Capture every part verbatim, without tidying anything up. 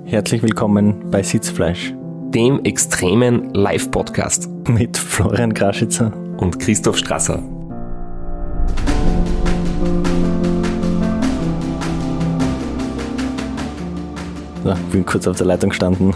Herzlich willkommen bei Sitzfleisch, dem extremen Live-Podcast mit Florian Kraschitzer und Christoph Strasser. So, ich bin kurz auf der Leitung gestanden,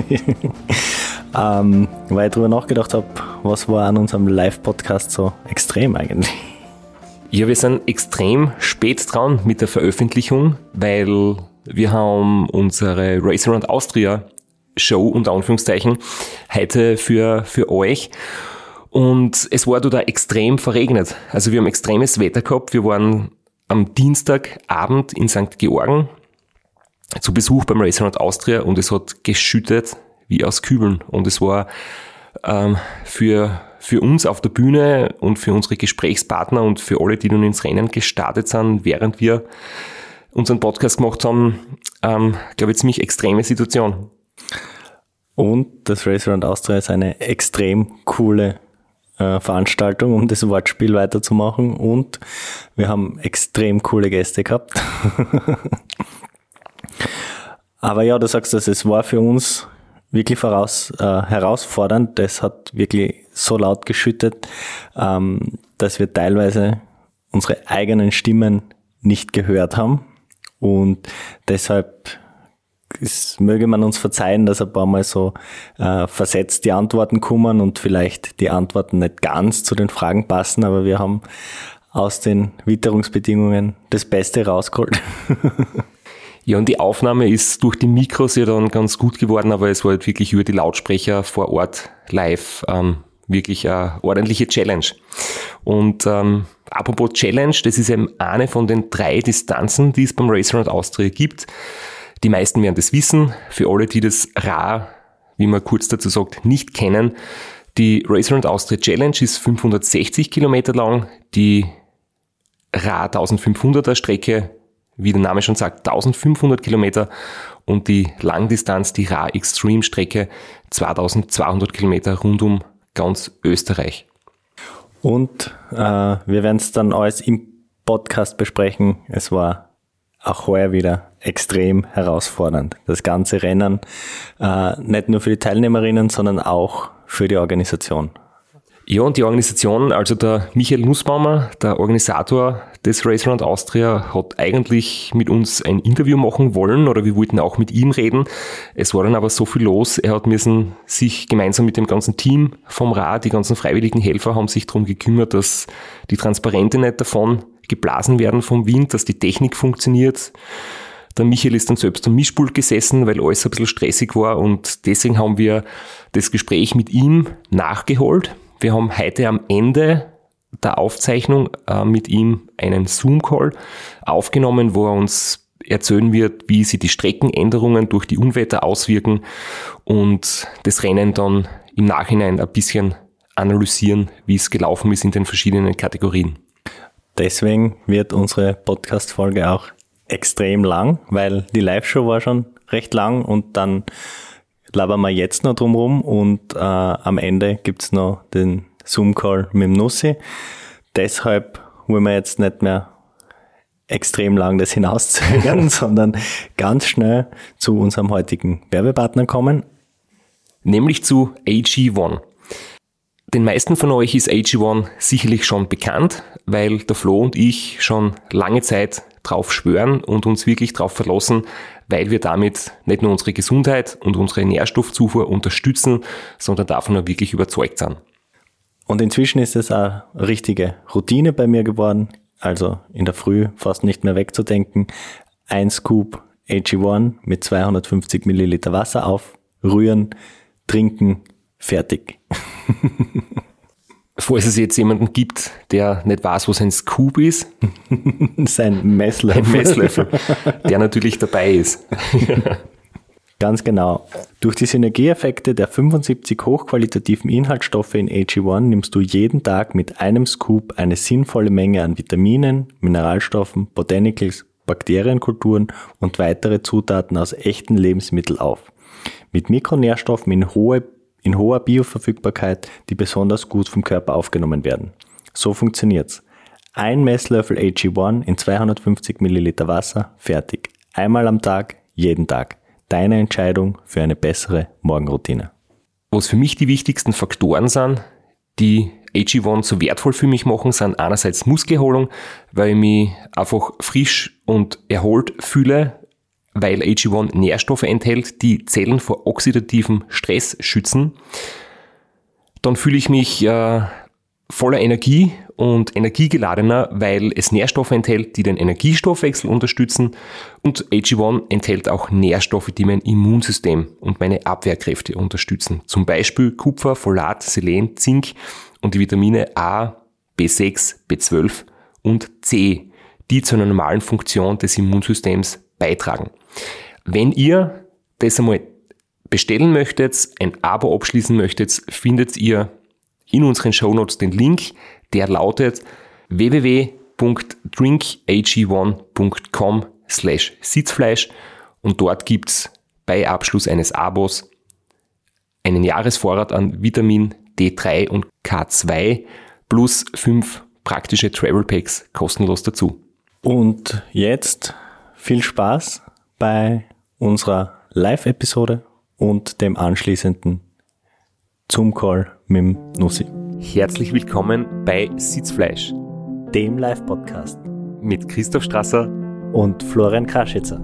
ähm, weil ich darüber nachgedacht habe, was war an unserem Live-Podcast so extrem eigentlich? Ja, wir sind extrem spät dran mit der Veröffentlichung, weil wir haben unsere Race Around Austria Show unter Anführungszeichen heute für, für euch und es war da extrem verregnet. Also wir haben extremes Wetter gehabt. Wir waren am Dienstagabend in Sankt Georgen zu Besuch beim Race Around Austria und es hat geschüttet wie aus Kübeln und es war ähm, für für uns auf der Bühne und für unsere Gesprächspartner und für alle, die nun ins Rennen gestartet sind, während wir unseren Podcast gemacht haben, ähm, glaube ich, ziemlich extreme Situation. Und das Race Around Austria ist eine extrem coole äh, Veranstaltung, um das Wortspiel weiterzumachen. Und wir haben extrem coole Gäste gehabt. Aber ja, du sagst das, es war für uns wirklich voraus, äh, herausfordernd. Das hat wirklich so laut geschüttet, ähm, dass wir teilweise unsere eigenen Stimmen nicht gehört haben. Und deshalb ist, möge man uns verzeihen, dass ein paar Mal so äh, versetzt die Antworten kommen und vielleicht die Antworten nicht ganz zu den Fragen passen, aber wir haben aus den Witterungsbedingungen das Beste rausgeholt. Ja, und die Aufnahme ist durch die Mikros ja dann ganz gut geworden, aber es war halt wirklich über die Lautsprecher vor Ort live ähm, wirklich eine ordentliche Challenge. Und ähm, apropos Challenge, das ist eben eine von den drei Distanzen, die es beim Race Around Austria gibt. Die meisten werden das wissen. Für alle, die das R A, wie man kurz dazu sagt, nicht kennen, die Race Around Austria Challenge ist fünfhundertsechzig Kilometer lang, die R A eintausendfünfhunderter Strecke, wie der Name schon sagt, eintausendfünfhundert Kilometer und die Langdistanz, die R A Extreme Strecke, zweitausendzweihundert Kilometer rund um ganz Österreich. Und äh, wir werden es dann alles im Podcast besprechen. Es war auch heuer wieder extrem herausfordernd. Das ganze Rennen, äh, nicht nur für die Teilnehmerinnen, sondern auch für die Organisation. Ja, und die Organisation, also der Michael Nussbaumer, der Organisator des Race Around Austria, hat eigentlich mit uns ein Interview machen wollen oder wir wollten auch mit ihm reden. Es war dann aber so viel los, er hat müssen sich gemeinsam mit dem ganzen Team vom R A, die ganzen freiwilligen Helfer haben sich darum gekümmert, dass die Transparente nicht davon geblasen werden vom Wind, dass die Technik funktioniert. Der Michael ist dann selbst am Mischpult gesessen, weil alles ein bisschen stressig war und deswegen haben wir das Gespräch mit ihm nachgeholt. Wir haben heute am Ende der Aufzeichnung äh, mit ihm einen Zoom-Call aufgenommen, wo er uns erzählen wird, wie sich die Streckenänderungen durch die Unwetter auswirken und das Rennen dann im Nachhinein ein bisschen analysieren, wie es gelaufen ist in den verschiedenen Kategorien. Deswegen wird unsere Podcast-Folge auch extrem lang, weil die Live-Show war schon recht lang und dann labern wir jetzt noch drum rum und äh, am Ende gibt's noch den Zoom-Call mit dem Nussi. Deshalb wollen wir jetzt nicht mehr extrem lang das hinauszögern, sondern ganz schnell zu unserem heutigen Werbepartner kommen. Nämlich zu A G eins. Den meisten von euch ist A G eins sicherlich schon bekannt, weil der Flo und ich schon lange Zeit drauf schwören und uns wirklich drauf verlassen, weil wir damit nicht nur unsere Gesundheit und unsere Nährstoffzufuhr unterstützen, sondern davon auch wirklich überzeugt sind. Und inzwischen ist es eine richtige Routine bei mir geworden, also in der Früh fast nicht mehr wegzudenken. Ein Scoop A G eins mit zweihundertfünfzig Milliliter Wasser aufrühren, trinken, fertig. Falls es jetzt jemanden gibt, der nicht weiß, was ein Scoop ist. Sein Messlöffel. Ein Messlöffel, der natürlich dabei ist. Ganz genau. Durch die Synergieeffekte der fünfundsiebzig hochqualitativen Inhaltsstoffe in A G eins nimmst du jeden Tag mit einem Scoop eine sinnvolle Menge an Vitaminen, Mineralstoffen, Botanicals, Bakterienkulturen und weitere Zutaten aus echten Lebensmitteln auf. Mit Mikronährstoffen in hohe in hoher Bioverfügbarkeit, die besonders gut vom Körper aufgenommen werden. So funktioniert's. Ein Messlöffel A G eins in zweihundertfünfzig Milliliter Wasser, fertig. Einmal am Tag, jeden Tag. deine Entscheidung für eine bessere Morgenroutine. Was für mich die wichtigsten Faktoren sind, die A G eins so wertvoll für mich machen, sind einerseits Muskelerholung, weil ich mich einfach frisch und erholt fühle, weil A G eins Nährstoffe enthält, die Zellen vor oxidativem Stress schützen. Dann fühle ich mich äh, voller Energie und energiegeladener, weil es Nährstoffe enthält, die den Energiestoffwechsel unterstützen, und A G eins enthält auch Nährstoffe, die mein Immunsystem und meine Abwehrkräfte unterstützen. Zum Beispiel Kupfer, Folat, Selen, Zink und die Vitamine A, B sechs, B zwölf und C, die zu einer normalen Funktion des Immunsystems beitragen. Wenn ihr das einmal bestellen möchtet, ein Abo abschließen möchtet, findet ihr in unseren Shownotes den Link, der lautet w w w punkt drink a g one punkt com slash Sitzfleisch, und dort gibt's bei Abschluss eines Abos einen Jahresvorrat an Vitamin D drei und K zwei plus fünf praktische Travel Packs kostenlos dazu. Und jetzt viel Spaß bei unserer Live-Episode und dem anschließenden Zoom-Call mit dem Nussi. Herzlich willkommen bei Sitzfleisch, dem Live-Podcast mit Christoph Strasser und Florian Kraschitzer.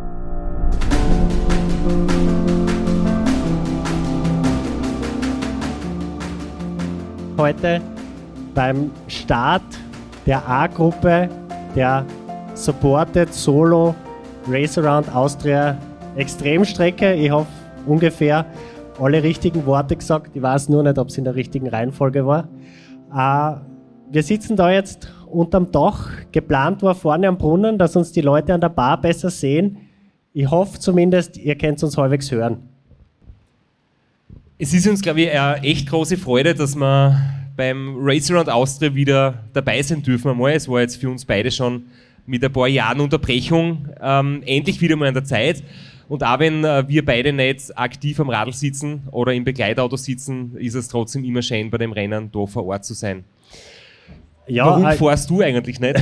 Heute beim Start der A-Gruppe der Supported Solo Race Around Austria Extremstrecke. Ich hoffe, ungefähr alle richtigen Worte gesagt. Ich weiß nur nicht, ob es in der richtigen Reihenfolge war. Äh, wir sitzen da jetzt unterm Dach. Geplant war vorne am Brunnen, dass uns die Leute an der Bar besser sehen. Ich hoffe zumindest, ihr könnt uns halbwegs hören. Es ist uns, glaube ich, eine echt große Freude, dass wir beim Race Around Austria wieder dabei sein dürfen einmal. Es war jetzt für uns beide schon mit ein paar Jahren Unterbrechung ähm, endlich wieder mal an der Zeit. Und auch wenn äh, wir beide nicht aktiv am Radl sitzen oder im Begleitauto sitzen, ist es trotzdem immer schön, bei dem Rennen da vor Ort zu sein. Ja, Warum äh, fährst du eigentlich nicht?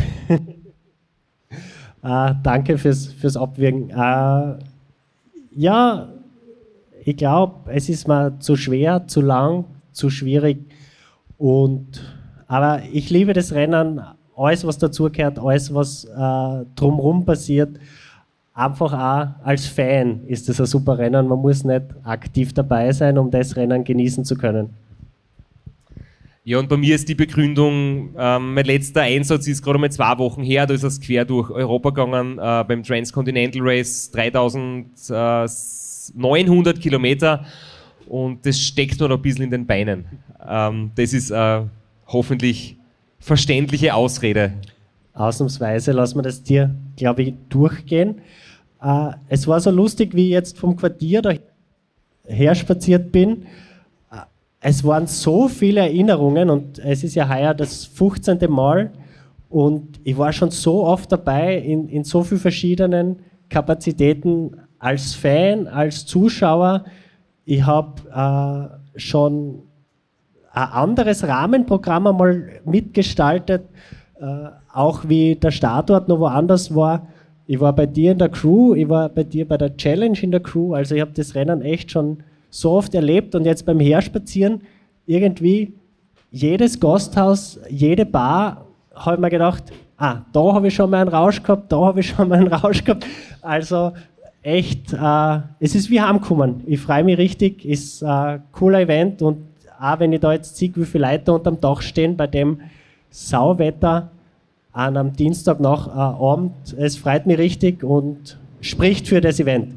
äh, danke fürs, fürs Abwägen. Äh, ja, ich glaube, es ist mir zu schwer, zu lang, zu schwierig. Und, aber ich liebe das Rennen, alles was dazugehört, alles was äh, drumherum passiert. Einfach auch als Fan ist das ein super Rennen. Man muss nicht aktiv dabei sein, um das Rennen genießen zu können. Ja, und bei mir ist die Begründung, ähm, mein letzter Einsatz ist gerade mal zwei Wochen her, da ist es quer durch Europa gegangen, äh, beim Transcontinental Race, dreitausendneunhundert Kilometer, und das steckt mir noch ein bisschen in den Beinen. Ähm, das ist äh, hoffentlich verständliche Ausrede. Ausnahmsweise lassen wir das dir, glaube ich, durchgehen. Äh, es war so lustig, wie ich jetzt vom Quartier daher spaziert bin. Äh, es waren so viele Erinnerungen, und es ist ja heuer das fünfzehnte Mal, und ich war schon so oft dabei in, in so vielen verschiedenen Kapazitäten als Fan, als Zuschauer. Ich habe äh, schon ein anderes Rahmenprogramm einmal mitgestaltet, äh, auch wie der Startort noch woanders war. Ich war bei dir in der Crew, ich war bei dir bei der Challenge in der Crew, also ich habe das Rennen echt schon so oft erlebt, und jetzt beim Herspazieren irgendwie jedes Gasthaus, jede Bar, habe ich mir gedacht, ah, da habe ich schon mal einen Rausch gehabt, da habe ich schon mal einen Rausch gehabt. Also echt, äh, es ist wie heimkommen. Ich freue mich richtig, ist ein cooler Event, und auch wenn ich da jetzt sehe, wie viele Leute unterm Dach stehen, bei dem Sauwetter an einem Dienstag nach äh, Abend, es freut mich richtig und spricht für das Event.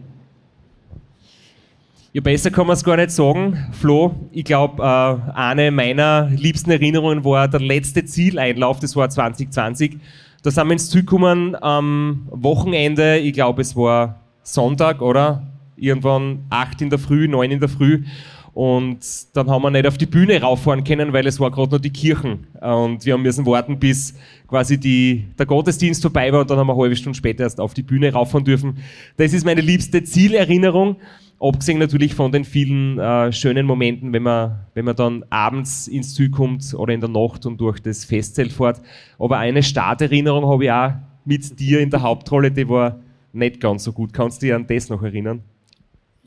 Ja, besser kann man es gar nicht sagen, Flo. Ich glaube, äh, eine meiner liebsten Erinnerungen war der letzte Zieleinlauf, das war zwanzig zwanzig. Da sind wir ins Ziel gekommen am Wochenende, ich glaube, es war Sonntag, oder? Irgendwann acht in der Früh, neun in der Früh. Und dann haben wir nicht auf die Bühne rauffahren können, weil es war gerade noch die Kirchen. Und wir haben müssen warten, bis quasi die, der Gottesdienst vorbei war, und dann haben wir eine halbe Stunde später erst auf die Bühne rauffahren dürfen. Das ist meine liebste Zielerinnerung. Abgesehen natürlich von den vielen äh, schönen Momenten, wenn man, wenn man dann abends ins Ziel kommt oder in der Nacht und durch das Festzelt fährt. Aber eine Starterinnerung habe ich auch mit dir in der Hauptrolle, die war nicht ganz so gut. Kannst du dich an das noch erinnern?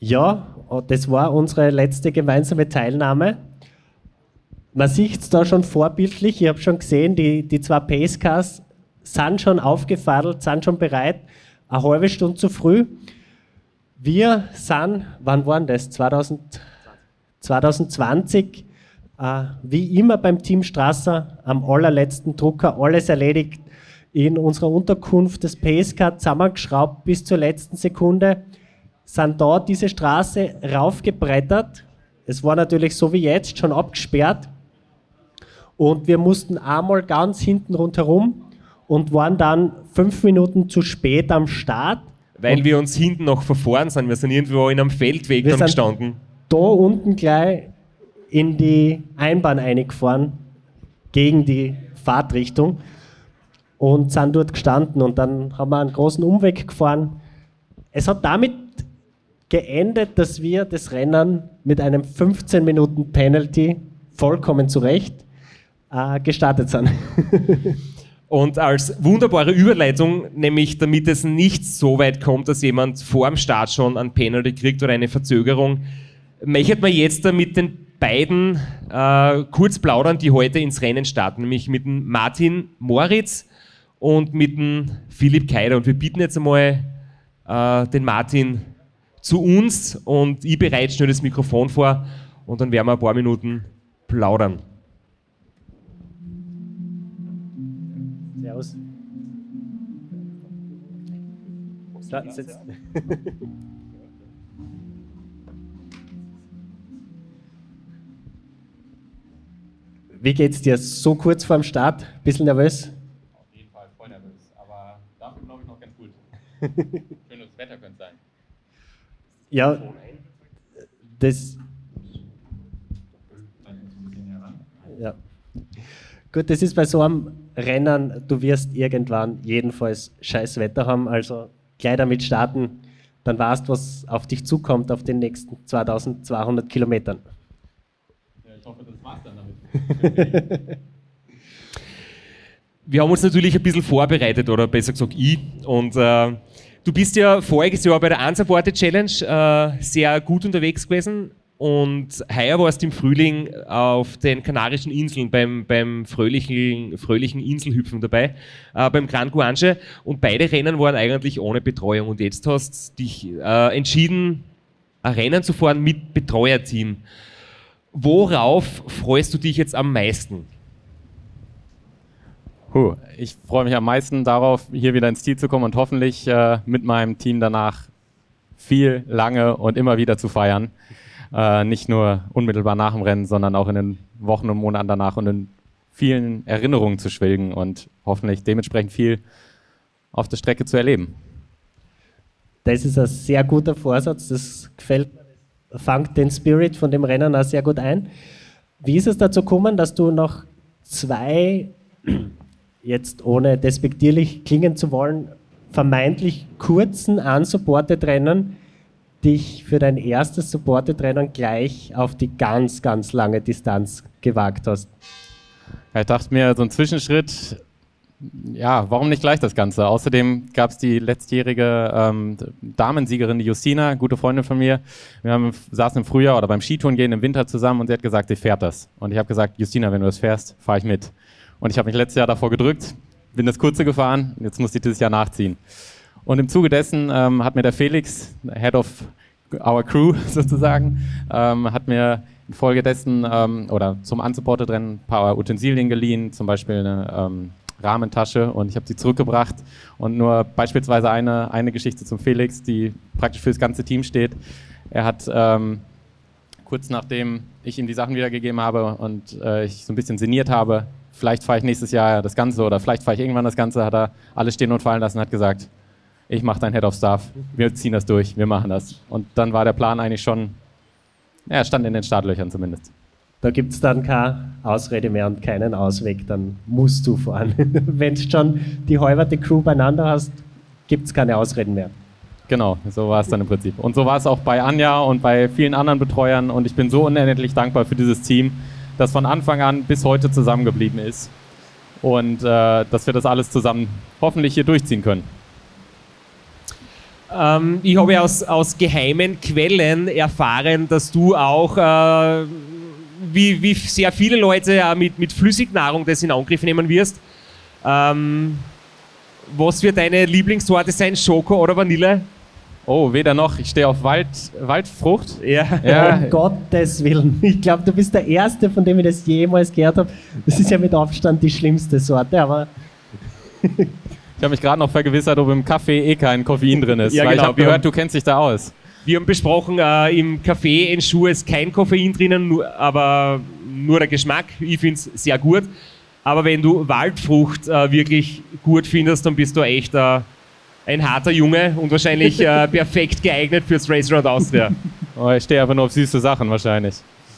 Ja, das war unsere letzte gemeinsame Teilnahme. Man sieht es da schon vorbildlich. Ich habe schon gesehen, die, die zwei Pacecars sind schon aufgefadelt, sind schon bereit. Eine halbe Stunde zu früh. Wir sind, wann waren das? zweitausend, zwanzig zwanzig, äh, wie immer beim Team Strasser, am allerletzten Drucker, alles erledigt. In unserer Unterkunft das Pacecar zusammengeschraubt bis zur letzten Sekunde. Sind da diese Straße raufgebrettert. Es war natürlich so wie jetzt schon abgesperrt. Und wir mussten einmal ganz hinten rundherum und waren dann fünf Minuten zu spät am Start. Weil und wir uns hinten noch verfahren sind. Wir sind irgendwo in einem Feldweg dann gestanden. Da unten gleich in die Einbahn eingefahren, gegen die Fahrtrichtung. Und sind dort gestanden. Und dann haben wir einen großen Umweg gefahren. Es hat damit geendet, dass wir das Rennen mit einem fünfzehn Minuten Penalty vollkommen zurecht äh, gestartet sind. Und als wunderbare Überleitung, nämlich damit es nicht so weit kommt, dass jemand vor dem Start schon einen Penalty kriegt oder eine Verzögerung, möchte man jetzt mit den beiden äh, kurz plaudern, die heute ins Rennen starten, nämlich mit dem Martin Moritz und mit dem Philipp Keider. Und wir bitten jetzt einmal äh, den Martin zu uns und ich bereite schnell das Mikrofon vor und dann werden wir ein paar Minuten plaudern. Servus. So, sitz. Wie geht's dir? So kurz vorm Start? Bisschen nervös? Auf jeden Fall voll nervös, aber dafür glaube ich noch ganz gut. Schönes Wetter könnte sein. Ja, das. Ja. Gut, das ist bei so einem Rennen, du wirst irgendwann jedenfalls scheiß Wetter haben, also gleich damit starten, dann weißt du, was auf dich zukommt auf den nächsten zweitausendzweihundert Kilometern. Ja, ich hoffe, das war's dann damit. Wir haben uns natürlich ein bisschen vorbereitet, oder besser gesagt ich, und äh, du bist ja voriges Jahr bei der Unsupported Challenge äh, sehr gut unterwegs gewesen und heuer warst du im Frühling auf den Kanarischen Inseln beim, beim fröhlichen, fröhlichen Inselhüpfen dabei, äh, beim Gran Guanche, und beide Rennen waren eigentlich ohne Betreuung und jetzt hast du dich äh, entschieden, ein Rennen zu fahren mit Betreuerteam. Worauf freust du dich jetzt am meisten? Puh, ich freue mich am meisten darauf, hier wieder ins Ziel zu kommen und hoffentlich äh, mit meinem Team danach viel, lange und immer wieder zu feiern. Äh, nicht nur unmittelbar nach dem Rennen, sondern auch in den Wochen und Monaten danach und in vielen Erinnerungen zu schwelgen und hoffentlich dementsprechend viel auf der Strecke zu erleben. Das ist ein sehr guter Vorsatz, das gefällt mir, fängt den Spirit von dem Rennen auch sehr gut ein. Wie ist es dazu gekommen, dass du noch zwei, jetzt ohne despektierlich klingen zu wollen, vermeintlich kurzen Unsupported-Rennen dich für dein erstes Supported-Rennen gleich auf die ganz, ganz lange Distanz gewagt hast? Ja, ich dachte mir, so ein Zwischenschritt, ja, warum nicht gleich das Ganze? Außerdem gab es die letztjährige ähm, Damensiegerin, die Justina, gute Freundin von mir. Wir haben, saßen im Frühjahr oder beim Skitouren gehen im Winter zusammen und sie hat gesagt, sie fährt das. Und ich habe gesagt, Justina, wenn du das fährst, fahre ich mit. Und ich habe mich letztes Jahr davor gedrückt, bin das Kurze gefahren, jetzt muss ich dieses Jahr nachziehen. Und im Zuge dessen ähm, hat mir der Felix, Head of our Crew sozusagen, ähm, hat mir infolgedessen ähm, oder zum Unsupported-Rennen ein paar Utensilien geliehen, zum Beispiel eine ähm, Rahmentasche, und ich habe sie zurückgebracht. Und nur beispielsweise eine, eine Geschichte zum Felix, die praktisch für das ganze Team steht. Er hat ähm, kurz nachdem ich ihm die Sachen wiedergegeben habe und äh, ich so ein bisschen sinniert habe, vielleicht fahre ich nächstes Jahr das Ganze oder vielleicht fahre ich irgendwann das Ganze, hat er alles stehen und fallen lassen und hat gesagt, ich mache dein Head of Staff, wir ziehen das durch, wir machen das. Und dann war der Plan eigentlich schon, ja, er stand in den Startlöchern zumindest. Da gibt es dann keine Ausrede mehr und keinen Ausweg, dann musst du fahren. Wenn du schon die halbe Crew beieinander hast, gibt es keine Ausreden mehr. Genau, so war es dann im Prinzip. Und so war es auch bei Anja und bei vielen anderen Betreuern, und ich bin so unendlich dankbar für dieses Team, das von Anfang an bis heute zusammengeblieben ist und äh, dass wir das alles zusammen hoffentlich hier durchziehen können. Ähm, ich habe ja aus, aus geheimen Quellen erfahren, dass du auch, äh, wie, wie sehr viele Leute, äh, mit, mit Flüssignahrung das in Angriff nehmen wirst. Ähm, was wird deine Lieblingssorte sein, Schoko oder Vanille? Oh, weder noch. Ich stehe auf Wald, Waldfrucht. Ja. Ja. Um Gottes Willen. Ich glaube, du bist der Erste, von dem ich das jemals gehört habe. Das ist ja mit Abstand die schlimmste Sorte, aber... Ich habe mich gerade noch vergewissert, ob im Kaffee eh kein Koffein drin ist. Ja, weil genau. ich habe gehört, du kennst dich da aus. Wir haben besprochen, äh, im Kaffee Ensure ist kein Koffein drinnen, nur, aber nur der Geschmack. Ich finde es sehr gut. Aber wenn du Waldfrucht äh, wirklich gut findest, dann bist du echt äh, ein harter Junge und wahrscheinlich äh, perfekt geeignet fürs Race Around Austria. Oh, ich stehe einfach nur auf süße Sachen wahrscheinlich.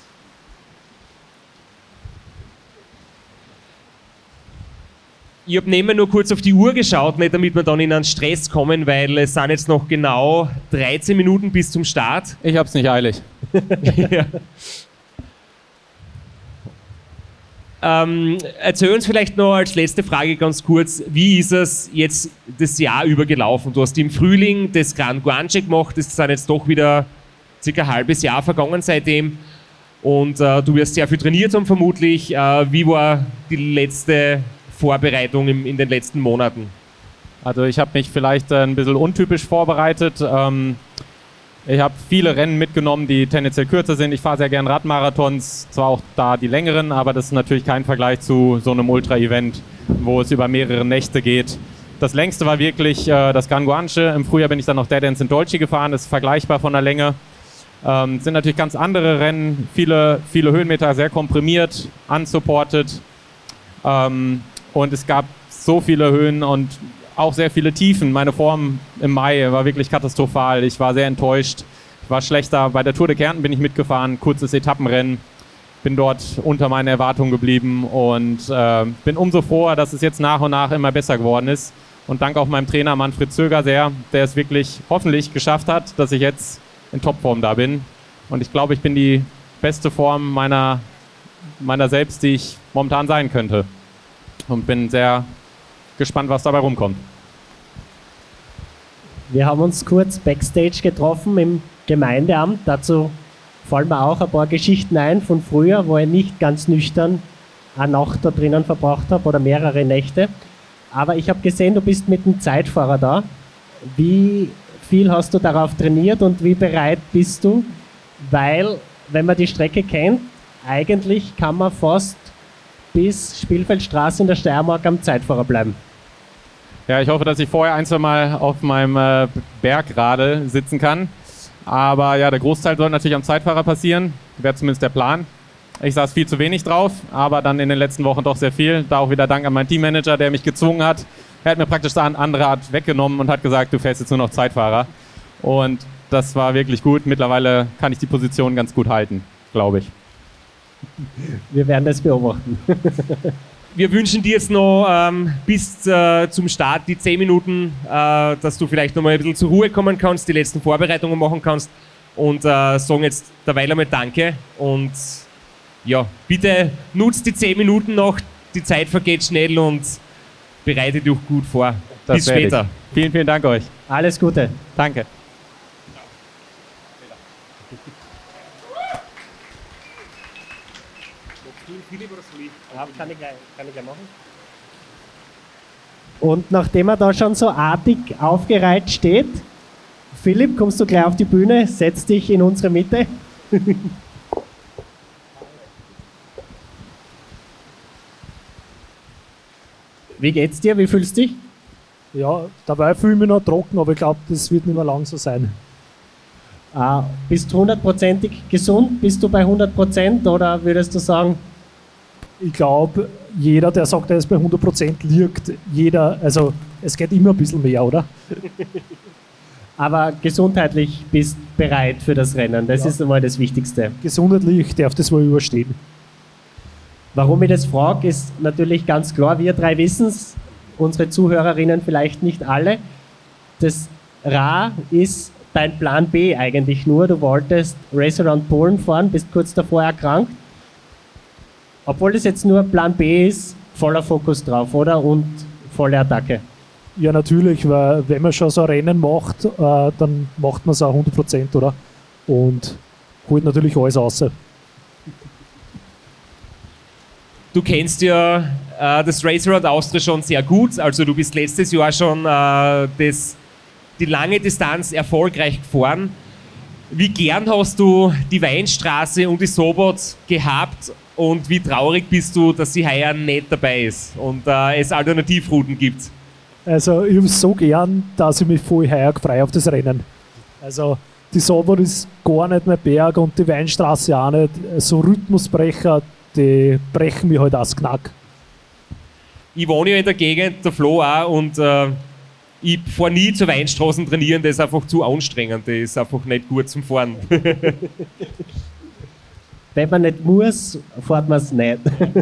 Ich habe nebenbei nur kurz auf die Uhr geschaut, nicht damit wir dann in einen Stress kommen, weil es sind jetzt noch genau dreizehn Minuten bis zum Start. Ich hab's nicht eilig. Ja. Ähm, erzähl uns vielleicht noch als letzte Frage ganz kurz, wie ist es jetzt das Jahr über gelaufen? Du hast im Frühling das Gran Guanche gemacht, das sind jetzt doch wieder circa ein halbes Jahr vergangen seitdem und äh, du wirst sehr viel trainiert haben vermutlich. Äh, wie war die letzte Vorbereitung im, in den letzten Monaten? Also ich habe mich vielleicht äh, ein bisschen untypisch vorbereitet. Ähm, ich habe viele Rennen mitgenommen, die tendenziell kürzer sind. Ich fahre sehr gern Radmarathons, zwar auch da die längeren, aber das ist natürlich kein Vergleich zu so einem Ultra-Event, wo es über mehrere Nächte geht. Das längste war wirklich äh, das Gran Guanche. Im Frühjahr bin ich dann noch Dead Ends in Dolce gefahren, das ist vergleichbar von der Länge. Ähm, sind natürlich ganz andere Rennen, viele, viele Höhenmeter, sehr komprimiert, unsupported. Ähm, und es gab so viele Höhen und auch sehr viele Tiefen. Meine Form im Mai war wirklich katastrophal. Ich war sehr enttäuscht. Ich war schlechter. Bei der Tour de Kärnten bin ich mitgefahren, kurzes Etappenrennen. Bin dort unter meinen Erwartungen geblieben und äh, bin umso froher, dass es jetzt nach und nach immer besser geworden ist. Und danke auch meinem Trainer Manfred Zöger sehr, der es wirklich hoffentlich geschafft hat, dass ich jetzt in Topform da bin. Und ich glaube, ich bin die beste Form meiner, meiner selbst, die ich momentan sein könnte. Und bin sehr gespannt, was dabei rumkommt. Wir haben uns kurz Backstage getroffen im Gemeindeamt. Dazu fallen mir auch ein paar Geschichten ein von früher, wo ich nicht ganz nüchtern eine Nacht da drinnen verbracht habe oder mehrere Nächte. Aber ich habe gesehen, du bist mit einem Zeitfahrer da. Wie viel hast du darauf trainiert und wie bereit bist du? Weil, wenn man die Strecke kennt, eigentlich kann man fast bis Spielfeldstraße in der Steiermark am Zeitfahrer bleiben. Ja, ich hoffe, dass ich vorher ein, zwei Mal auf meinem äh, Bergradl sitzen kann. Aber ja, der Großteil soll natürlich am Zeitfahrer passieren. Wäre zumindest der Plan. Ich saß viel zu wenig drauf, aber dann in den letzten Wochen doch sehr viel. Da auch wieder Dank an meinen Teammanager, der mich gezwungen hat. Er hat mir praktisch da eine andere Art weggenommen und hat gesagt, du fährst jetzt nur noch Zeitfahrer. Und das war wirklich gut. Mittlerweile kann ich die Position ganz gut halten, glaube ich. Wir werden das beobachten. Wir wünschen dir jetzt noch ähm, bis äh, zum Start die zehn Minuten, äh, dass du vielleicht noch mal ein bisschen zur Ruhe kommen kannst, die letzten Vorbereitungen machen kannst und äh, sagen jetzt derweil einmal Danke. Und ja, bitte nutzt die zehn Minuten noch, die Zeit vergeht schnell und bereite dich gut vor. Das bis später. Ich. Vielen, vielen Dank euch. Alles Gute. Danke. Kann ich gleich, kann ich gleich machen. Und nachdem er da schon so artig aufgereiht steht, Philipp, kommst du gleich auf die Bühne, setz dich in unsere Mitte. Wie geht's dir? Wie fühlst du dich? Ja, dabei fühle ich mich noch trocken, aber ich glaube, das wird nicht mehr lang so sein. Äh, bist du hundertprozentig gesund? Bist du bei hundert Prozent oder würdest du sagen? Ich glaube, jeder, der sagt, er ist bei hundert Prozent, liegt. Jeder, also es geht immer ein bisschen mehr, oder? Aber gesundheitlich bist bereit für das Rennen. Das Ja. ist einmal das Wichtigste. Gesundheitlich darf das wohl überstehen. Warum ich das frage, ist natürlich ganz klar. Wir drei wissen es, unsere Zuhörerinnen vielleicht nicht alle. Das Ra ist dein Plan B eigentlich nur. Du wolltest Race Around Polen fahren, bist kurz davor erkrankt. Obwohl das jetzt nur Plan B ist, voller Fokus drauf, oder? Und volle Attacke. Ja, natürlich, weil wenn man schon so ein Rennen macht, äh, dann macht man es auch hundert Prozent, oder? Und holt natürlich alles raus. Du kennst ja äh, das Race Around Austria schon sehr gut, also du bist letztes Jahr schon äh, das, die lange Distanz erfolgreich gefahren. Wie gern hast du die Weinstraße und die Sobot gehabt und wie traurig bist du, dass sie heuer nicht dabei ist und äh, es Alternativrouten gibt? Also ich habe es so gern, dass ich mich voll heuer freue auf das Rennen. Also die Sobot ist gar nicht mehr Berg und die Weinstraße auch nicht. So Rhythmusbrecher, die brechen mich halt aus Knack. Ich wohne ja in der Gegend, der Flo auch, und äh, ich fahre nie zu Weinstraßen trainieren, das ist einfach zu anstrengend, das ist einfach nicht gut zum Fahren. Wenn man nicht muss, fährt man es nicht.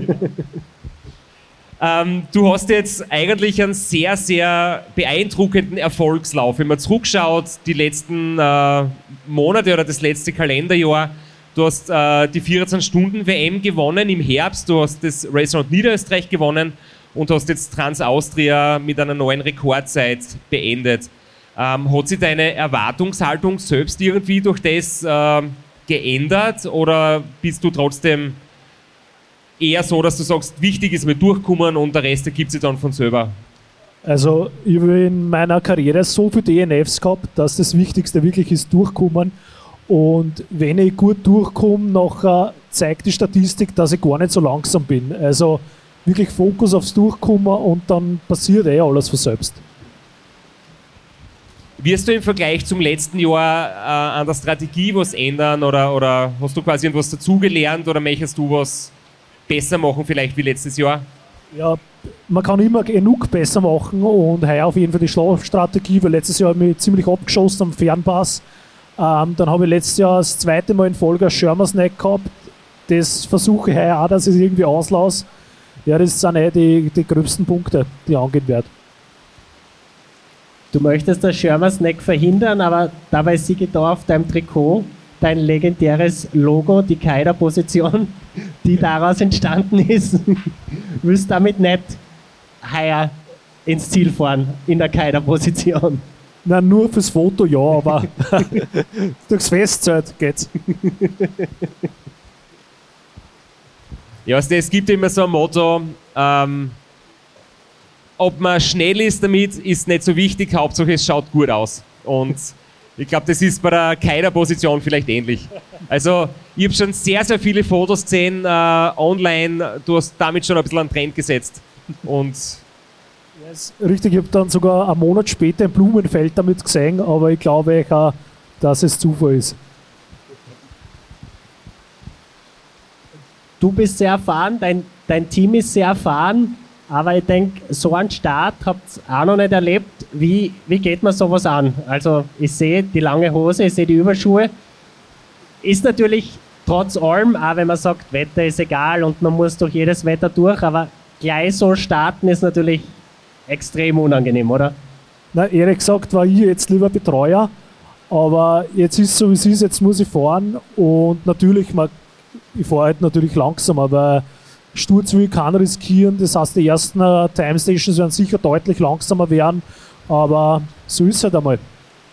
ähm, du hast jetzt eigentlich einen sehr, sehr beeindruckenden Erfolgslauf. Wenn man zurückschaut, die letzten äh, Monate oder das letzte Kalenderjahr, du hast äh, die vierundzwanzig-Stunden-W M gewonnen im Herbst, du hast das Race Around Niederösterreich gewonnen und hast jetzt Trans-Austria mit einer neuen Rekordzeit beendet. Ähm, hat sich deine Erwartungshaltung selbst irgendwie durch das äh, geändert oder bist du trotzdem eher so, dass du sagst, wichtig ist mir durchkommen und der Rest ergibt sich dann von selber? Also ich habe in meiner Karriere so viele D N Fs gehabt, dass das Wichtigste wirklich ist durchkommen. Und wenn ich gut durchkomme, nachher zeigt die Statistik, dass ich gar nicht so langsam bin. Also wirklich Fokus aufs Durchkommen und dann passiert eh alles von selbst. Wirst du im Vergleich zum letzten Jahr äh, an der Strategie was ändern oder, oder hast du quasi etwas dazugelernt oder möchtest du was besser machen vielleicht wie letztes Jahr? Ja, man kann immer genug besser machen und heuer auf jeden Fall die Schlafstrategie, weil letztes Jahr habe ich mich ziemlich abgeschossen am Fernpass. Ähm, dann habe ich letztes Jahr das zweite Mal in Folge ein Schirmersnack gehabt. Das versuche ich heuer auch, dass ich es irgendwie auslasse. Ja, das sind eh die, die gröbsten Punkte, die angehen werden. Du möchtest das Schirmersnack verhindern, aber dabei sehe ich da auf deinem Trikot dein legendäres Logo, die Kaider-Position, die daraus entstanden ist. Willst damit nicht heuer ins Ziel fahren, in der Kaider-Position? Nein, nur fürs Foto ja, aber durchs Festzelt geht's. Ja, also es gibt immer so ein Motto, ähm, ob man schnell ist damit, ist nicht so wichtig, Hauptsache es schaut gut aus. Und ich glaube, das ist bei der Kaider-Position vielleicht ähnlich. Also ich habe schon sehr, sehr viele Fotos gesehen äh, online, du hast damit schon ein bisschen einen Trend gesetzt. Und Ja, ist richtig, ich habe dann sogar einen Monat später ein Blumenfeld damit gesehen, aber ich glaube auch, dass es Zufall ist. Du bist sehr erfahren, dein, dein Team ist sehr erfahren, aber ich denke, so einen Start habt ihr auch noch nicht erlebt. Wie, wie geht man sowas an? Also ich sehe die lange Hose, ich sehe die Überschuhe. Ist natürlich trotz allem, auch wenn man sagt, Wetter ist egal und man muss durch jedes Wetter durch, aber gleich so starten ist natürlich extrem unangenehm, oder? Na, ehrlich gesagt war ich jetzt lieber Betreuer, aber jetzt ist es so wie es ist, jetzt muss ich fahren und natürlich, man, ich fahre halt natürlich langsam, aber Sturz will ich keinen riskieren, das heißt die ersten uh, Time Stations werden sicher deutlich langsamer werden, aber so ist es halt einmal.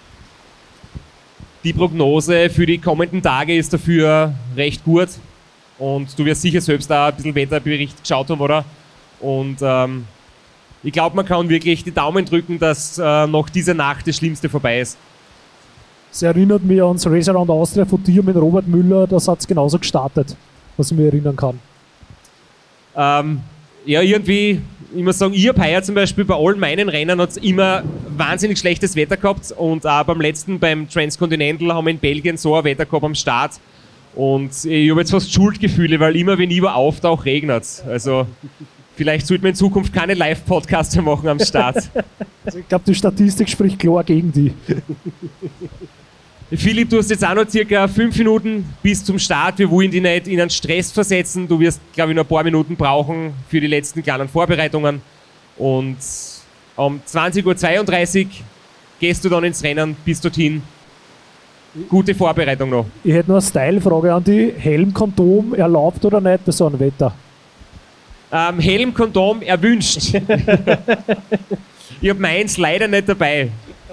die Prognose für die kommenden Tage ist dafür recht gut und du wirst sicher selbst auch ein bisschen Wetterbericht geschaut haben, oder? Und ähm, ich glaube, man kann wirklich die Daumen drücken, dass äh, noch diese Nacht das Schlimmste vorbei ist. Es erinnert mich ans Race Around Austria von dir mit Robert Müller, das hat es genauso gestartet, was ich mich erinnern kann. Ähm, ja, irgendwie, ich muss sagen, ich habe heuer zum Beispiel bei allen meinen Rennen hat's immer wahnsinnig schlechtes Wetter gehabt und auch beim letzten, beim Transcontinental, haben wir in Belgien so ein Wetter gehabt am Start und ich habe jetzt fast Schuldgefühle, weil immer, wenn ich auftauche, regnet es. Also vielleicht sollte man in Zukunft keine Live-Podcasts mehr machen am Start. Also ich glaube, die Statistik spricht klar gegen die. Philipp, du hast jetzt auch noch circa fünf Minuten bis zum Start. Wir wollen dich nicht in einen Stress versetzen. Du wirst, glaube ich, noch ein paar Minuten brauchen für die letzten kleinen Vorbereitungen. Und um zwanzig Uhr zweiunddreißig gehst du dann ins Rennen, bis dorthin. Gute Vorbereitung noch. Ich hätte noch eine Style-Frage an die. Helm-Kondom erlaubt oder nicht bei so einem Wetter? Ähm, Helm-Kondom erwünscht. Ich habe meins leider nicht dabei.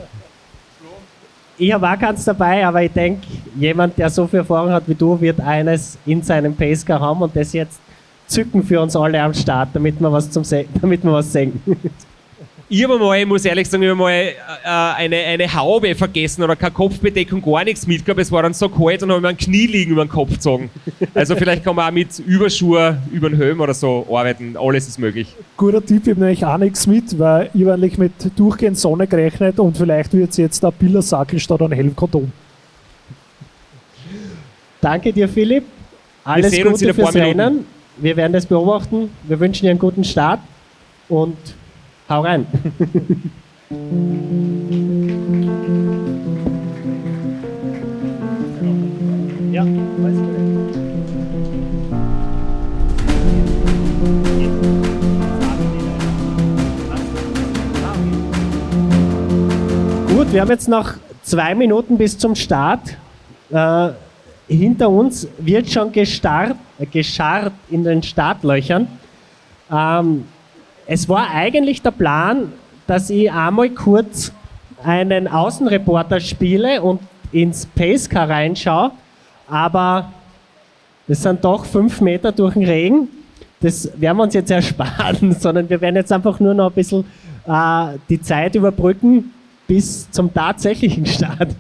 Ich habe auch keins dabei, aber ich denke, jemand, der so viel Erfahrung hat wie du, wird eines in seinem Pacecar haben und das jetzt zücken für uns alle am Start, damit wir was, zum Se- damit wir was sehen. Ich habe mal, ich muss ehrlich sagen, ich habe mal äh, eine, eine Haube vergessen oder keine Kopfbedeckung, gar nichts mitgehabt. Es war dann so kalt und habe mir ein Knie liegen über den Kopf gezogen. Also vielleicht kann man auch mit Überschuhe über den Helm oder so arbeiten. Alles ist möglich. Guter Tipp, ich habe nämlich auch nichts mit, weil ich habe eigentlich mit durchgehend Sonne gerechnet und vielleicht wird es jetzt ein Bildersack statt ein Helmkondom. Danke dir, Philipp. Alles sehen uns in Gute ein paar fürs Minuten. Rennen. Wir werden das beobachten. Wir wünschen dir einen guten Start und hau rein. Ja, weiß ich. Gut, wir haben jetzt noch zwei Minuten bis zum Start. Äh, hinter uns wird schon gestarrt, äh, gescharrt in den Startlöchern. Ähm, es war eigentlich der Plan, dass ich einmal kurz einen Außenreporter spiele und ins Pacecar reinschaue, aber das sind doch fünf Meter durch den Regen. Das werden wir uns jetzt ersparen, sondern wir werden jetzt einfach nur noch ein bisschen äh, die Zeit überbrücken bis zum tatsächlichen Start.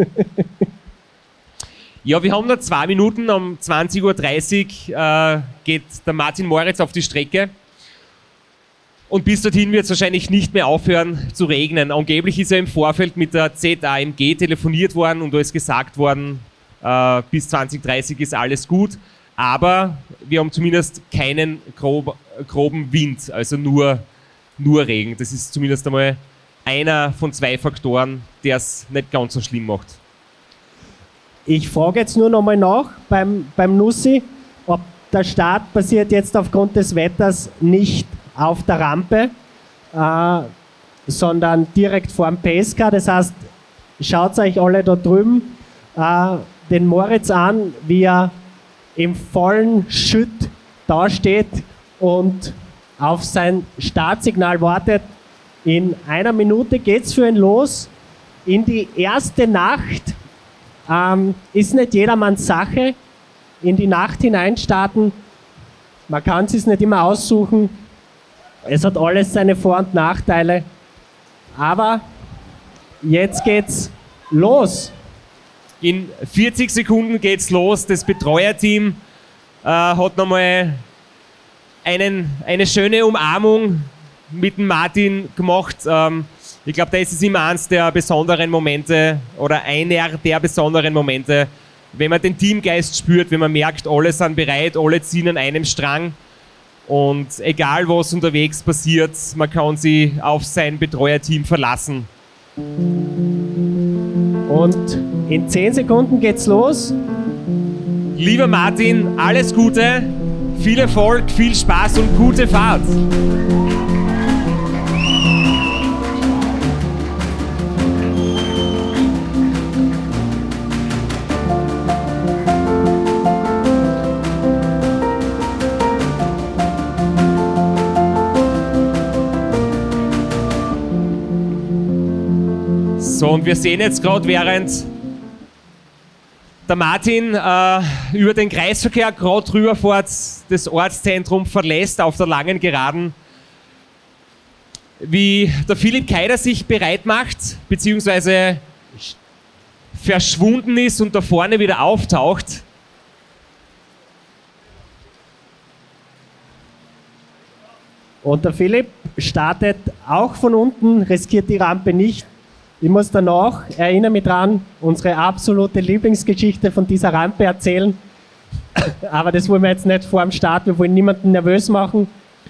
Ja, wir haben noch zwei Minuten. Um zwanzig Uhr dreißig äh, geht der Martin Moritz auf die Strecke. Und bis dorthin wird es wahrscheinlich nicht mehr aufhören zu regnen. Angeblich ist er im Vorfeld mit der Z A M G telefoniert worden und da ist gesagt worden, äh, bis zwanzig dreißig ist alles gut. Aber wir haben zumindest keinen grob, groben Wind, also nur, nur Regen. Das ist zumindest einmal einer von zwei Faktoren, der es nicht ganz so schlimm macht. Ich frage jetzt nur noch mal nach beim, beim Nussi, ob der Start passiert jetzt aufgrund des Wetters nicht auf der Rampe, äh, sondern direkt vor dem Pacecar. Das heißt, schaut euch alle da drüben äh, den Moritz an, wie er im vollen Schütt dasteht und auf sein Startsignal wartet. In einer Minute geht's für ihn los. In die erste Nacht ähm, ist nicht jedermanns Sache. In die Nacht hineinstarten. Man kann es sich nicht immer aussuchen. Es hat alles seine Vor- und Nachteile. Aber jetzt geht's los. In vierzig Sekunden geht's los. Das Betreuerteam äh, hat nochmal einen, eine schöne Umarmung mit dem Martin gemacht. Ähm, ich glaube, das ist immer eins der besonderen Momente oder einer der besonderen Momente, wenn man den Teamgeist spürt, wenn man merkt, alle sind bereit, alle ziehen an einem Strang. Und egal was unterwegs passiert, man kann sich auf sein Betreuerteam verlassen. Und in zehn Sekunden geht's los. Lieber Martin, alles Gute, viel Erfolg, viel Spaß und gute Fahrt. So, und wir sehen jetzt gerade, während der Martin äh, über den Kreisverkehr gerade rüberfährt, das Ortszentrum verlässt auf der langen Geraden, wie der Philipp Keider sich bereit macht, beziehungsweise verschwunden ist und da vorne wieder auftaucht. Und der Philipp startet auch von unten, riskiert die Rampe nicht. Ich muss danach, erinnere mich dran, unsere absolute Lieblingsgeschichte von dieser Rampe erzählen. Aber das wollen wir jetzt nicht vor dem Start, wir wollen niemanden nervös machen.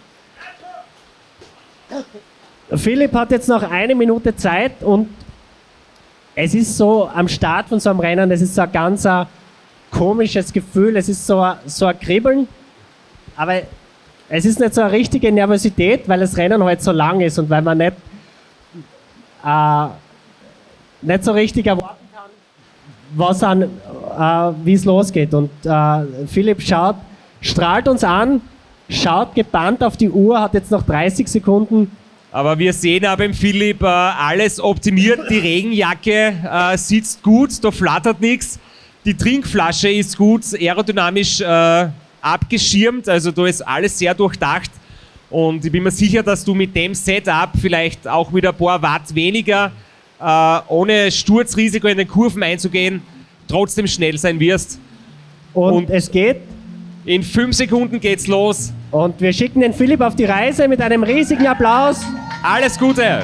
Philipp hat jetzt noch eine Minute Zeit und es ist so am Start von so einem Rennen, es ist so ein ganz ein komisches Gefühl, es ist so ein, so ein Kribbeln, aber es ist nicht so eine richtige Nervosität, weil das Rennen halt so lang ist und weil man nicht äh, nicht so richtig erwarten kann, was an, äh, wie es losgeht. Und äh, Philipp schaut, strahlt uns an, schaut gebannt auf die Uhr, hat jetzt noch dreißig Sekunden Aber wir sehen auch beim Philipp, äh, alles optimiert, die Regenjacke äh, sitzt gut, da flattert nichts. Die Trinkflasche ist gut, aerodynamisch äh, abgeschirmt, also da ist alles sehr durchdacht. Und ich bin mir sicher, dass du mit dem Setup vielleicht auch mit ein paar Watt weniger, äh, ohne Sturzrisiko in den Kurven einzugehen, trotzdem schnell sein wirst. Und, Und es geht. In fünf Sekunden geht's los. Und wir schicken den Philipp auf die Reise mit einem riesigen Applaus. Alles Gute!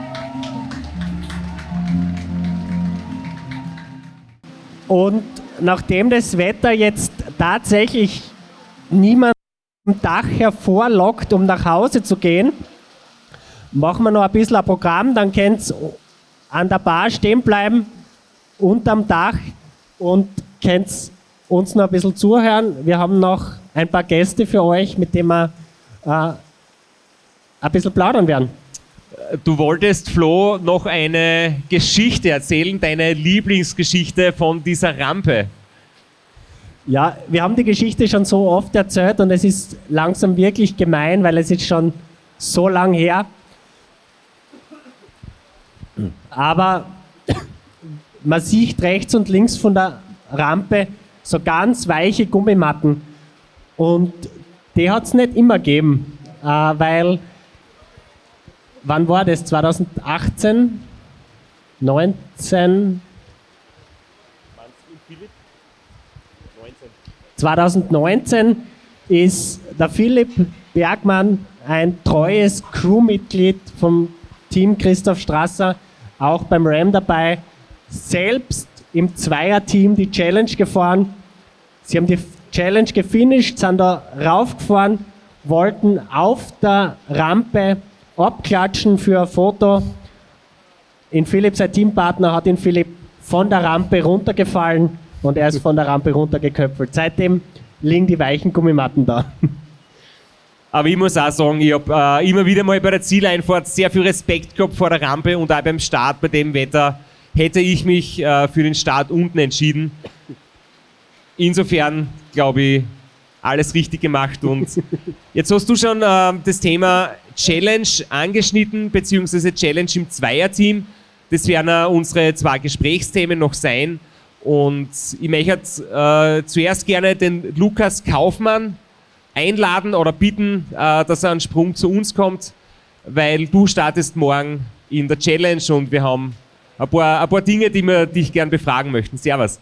Und nachdem das Wetter jetzt tatsächlich niemand am Dach hervorlockt, um nach Hause zu gehen, machen wir noch ein bisschen ein Programm, dann könnt ihr an der Bar stehen bleiben, unterm Dach und könnt uns noch ein bisschen zuhören. Wir haben noch ein paar Gäste für euch, mit denen wir äh, ein bisschen plaudern werden. Du wolltest, Flo, noch eine Geschichte erzählen, deine Lieblingsgeschichte von dieser Rampe. Ja, wir haben die Geschichte schon so oft erzählt und es ist langsam wirklich gemein, weil es ist schon so lang her. Aber man sieht rechts und links von der Rampe so ganz weiche Gummimatten. Und die hat es nicht immer gegeben, äh, weil, wann war das? zwanzig achtzehn? neunzehn? zwanzig neunzehn ist der Philipp Bergmann, ein treues Crewmitglied vom Team Christoph Strasser, auch beim Ram dabei, selbst im Zweierteam die Challenge gefahren. Sie haben die Challenge gefinisht, sind da raufgefahren, wollten auf der Rampe abklatschen für ein Foto. In Philipp, sein Teampartner, hat ihn Philipp von der Rampe runtergefallen und er ist von der Rampe runtergeköpfelt. Seitdem liegen die weichen Gummimatten da. Aber ich muss auch sagen, ich habe äh, immer wieder mal bei der Zieleinfahrt sehr viel Respekt gehabt vor der Rampe und auch beim Start bei dem Wetter hätte ich mich äh, für den Start unten entschieden. Insofern, glaube ich, alles richtig gemacht. Und jetzt hast du schon äh, das Thema Challenge angeschnitten, beziehungsweise Challenge im Zweierteam. Das werden äh, unsere zwei Gesprächsthemen noch sein. Und ich möchte äh, zuerst gerne den Lukas Kaufmann einladen oder bitten, äh, dass er einen Sprung zu uns kommt, weil du startest morgen in der Challenge und wir haben ein paar, ein paar Dinge, die wir dich gern befragen möchten. Servus.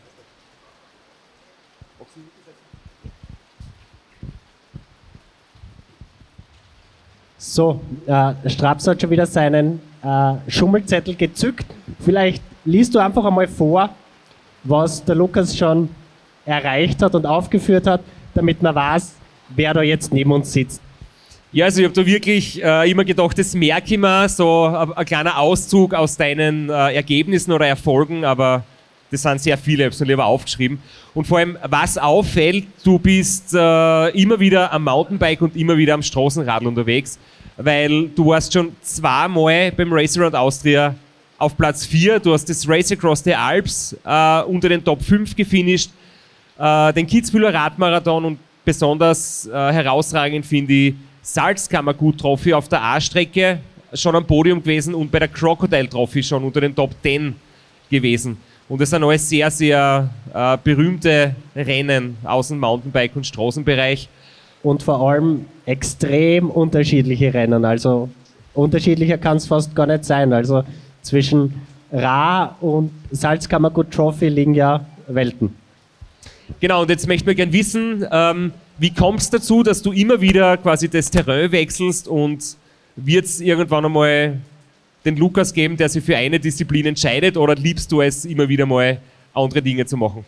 So, äh, Straps hat schon wieder seinen äh, Schummelzettel gezückt. Vielleicht liest du einfach einmal vor, was der Lukas schon erreicht hat und aufgeführt hat, damit man weiß, wer da jetzt neben uns sitzt. Ja, also ich habe da wirklich äh, immer gedacht, das merke ich mir, so ein, ein kleiner Auszug aus deinen äh, Ergebnissen oder Erfolgen, aber das sind sehr viele, ich habe es nur lieber aufgeschrieben. Und vor allem, was auffällt, du bist äh, immer wieder am Mountainbike und immer wieder am Straßenradl unterwegs, weil du warst schon zweimal beim Race Around Austria auf Platz vier, du hast das Race Across the Alps äh, unter den Top fünf gefinisht, äh, den Kitzbüheler Radmarathon und besonders äh, herausragend finde ich Salzkammergut-Trophy auf der A-Strecke schon am Podium gewesen und bei der Crocodile-Trophy schon unter den Top zehn gewesen. Und das sind alles sehr, sehr äh, berühmte Rennen aus dem Mountainbike- und Straßenbereich. Und vor allem extrem unterschiedliche Rennen. Also unterschiedlicher kann es fast gar nicht sein. Also zwischen Ra und Salzkammergut Trophy liegen ja Welten. Genau, und jetzt möchten wir gerne wissen, ähm, wie kommt es dazu, dass du immer wieder quasi das Terrain wechselst und wird es irgendwann einmal den Lukas geben, der sich für eine Disziplin entscheidet, oder liebst du es, immer wieder mal andere Dinge zu machen?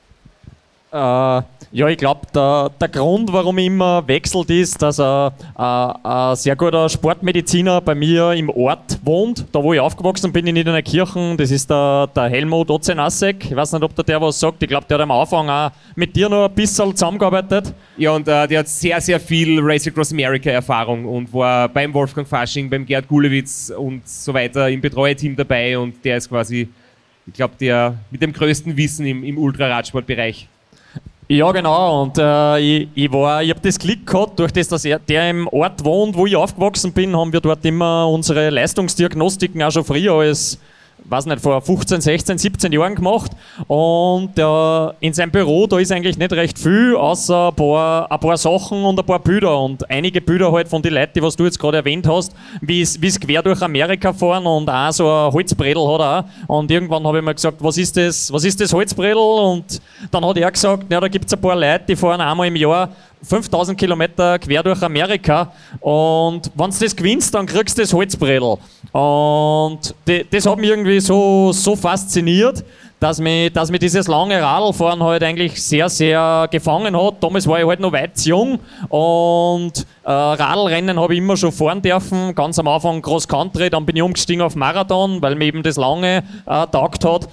Äh, ja, ich glaube, der, der Grund, warum ich immer wechselt, ist, dass ein, ein, ein sehr guter Sportmediziner bei mir im Ort wohnt, da wo ich aufgewachsen bin in Niederneukirchen. Das ist der, der Helmut Ozenasek. Ich weiß nicht, ob der, der was sagt. Ich glaube, der hat am Anfang auch mit dir noch ein bisschen zusammengearbeitet. Ja, und äh, der hat sehr, sehr viel Race Across America Erfahrung und war beim Wolfgang Fasching, beim Gerd Gulewitz und so weiter im Betreuerteam dabei, und der ist quasi, ich glaube, der mit dem größten Wissen im, im Ultraradsportbereich. Ja, genau. Und äh, ich, ich, war, ich habe das Glück gehabt, durch das, dass er, der im Ort wohnt, wo ich aufgewachsen bin, haben wir dort immer unsere Leistungsdiagnostiken auch schon früher als, weiß nicht, vor fünfzehn, sechzehn, siebzehn Jahren gemacht. Und äh, in seinem Büro, da ist eigentlich nicht recht viel, außer ein paar, ein paar Sachen und ein paar Bilder. Und einige Bilder halt von den Leuten, die was du jetzt gerade erwähnt hast, wie es quer durch Amerika fahren und auch so ein Holzbredel hat er auch. Und irgendwann habe ich mal gesagt, was ist das, was ist das Holzbredel? Und dann hat er gesagt, ja, da gibt es ein paar Leute, die fahren einmal im Jahr fünftausend Kilometer quer durch Amerika und wenn du das gewinnst, dann kriegst du das Holzbredel. Und das hat mich irgendwie so, so fasziniert, dass mich, dass mich dieses lange Radlfahren halt eigentlich sehr, sehr gefangen hat. Damals war ich halt noch weit zu jung und äh, Radlrennen habe ich immer schon fahren dürfen. Ganz am Anfang Cross Country, dann bin ich umgestiegen auf Marathon, weil mir eben das lange äh, taugt hat.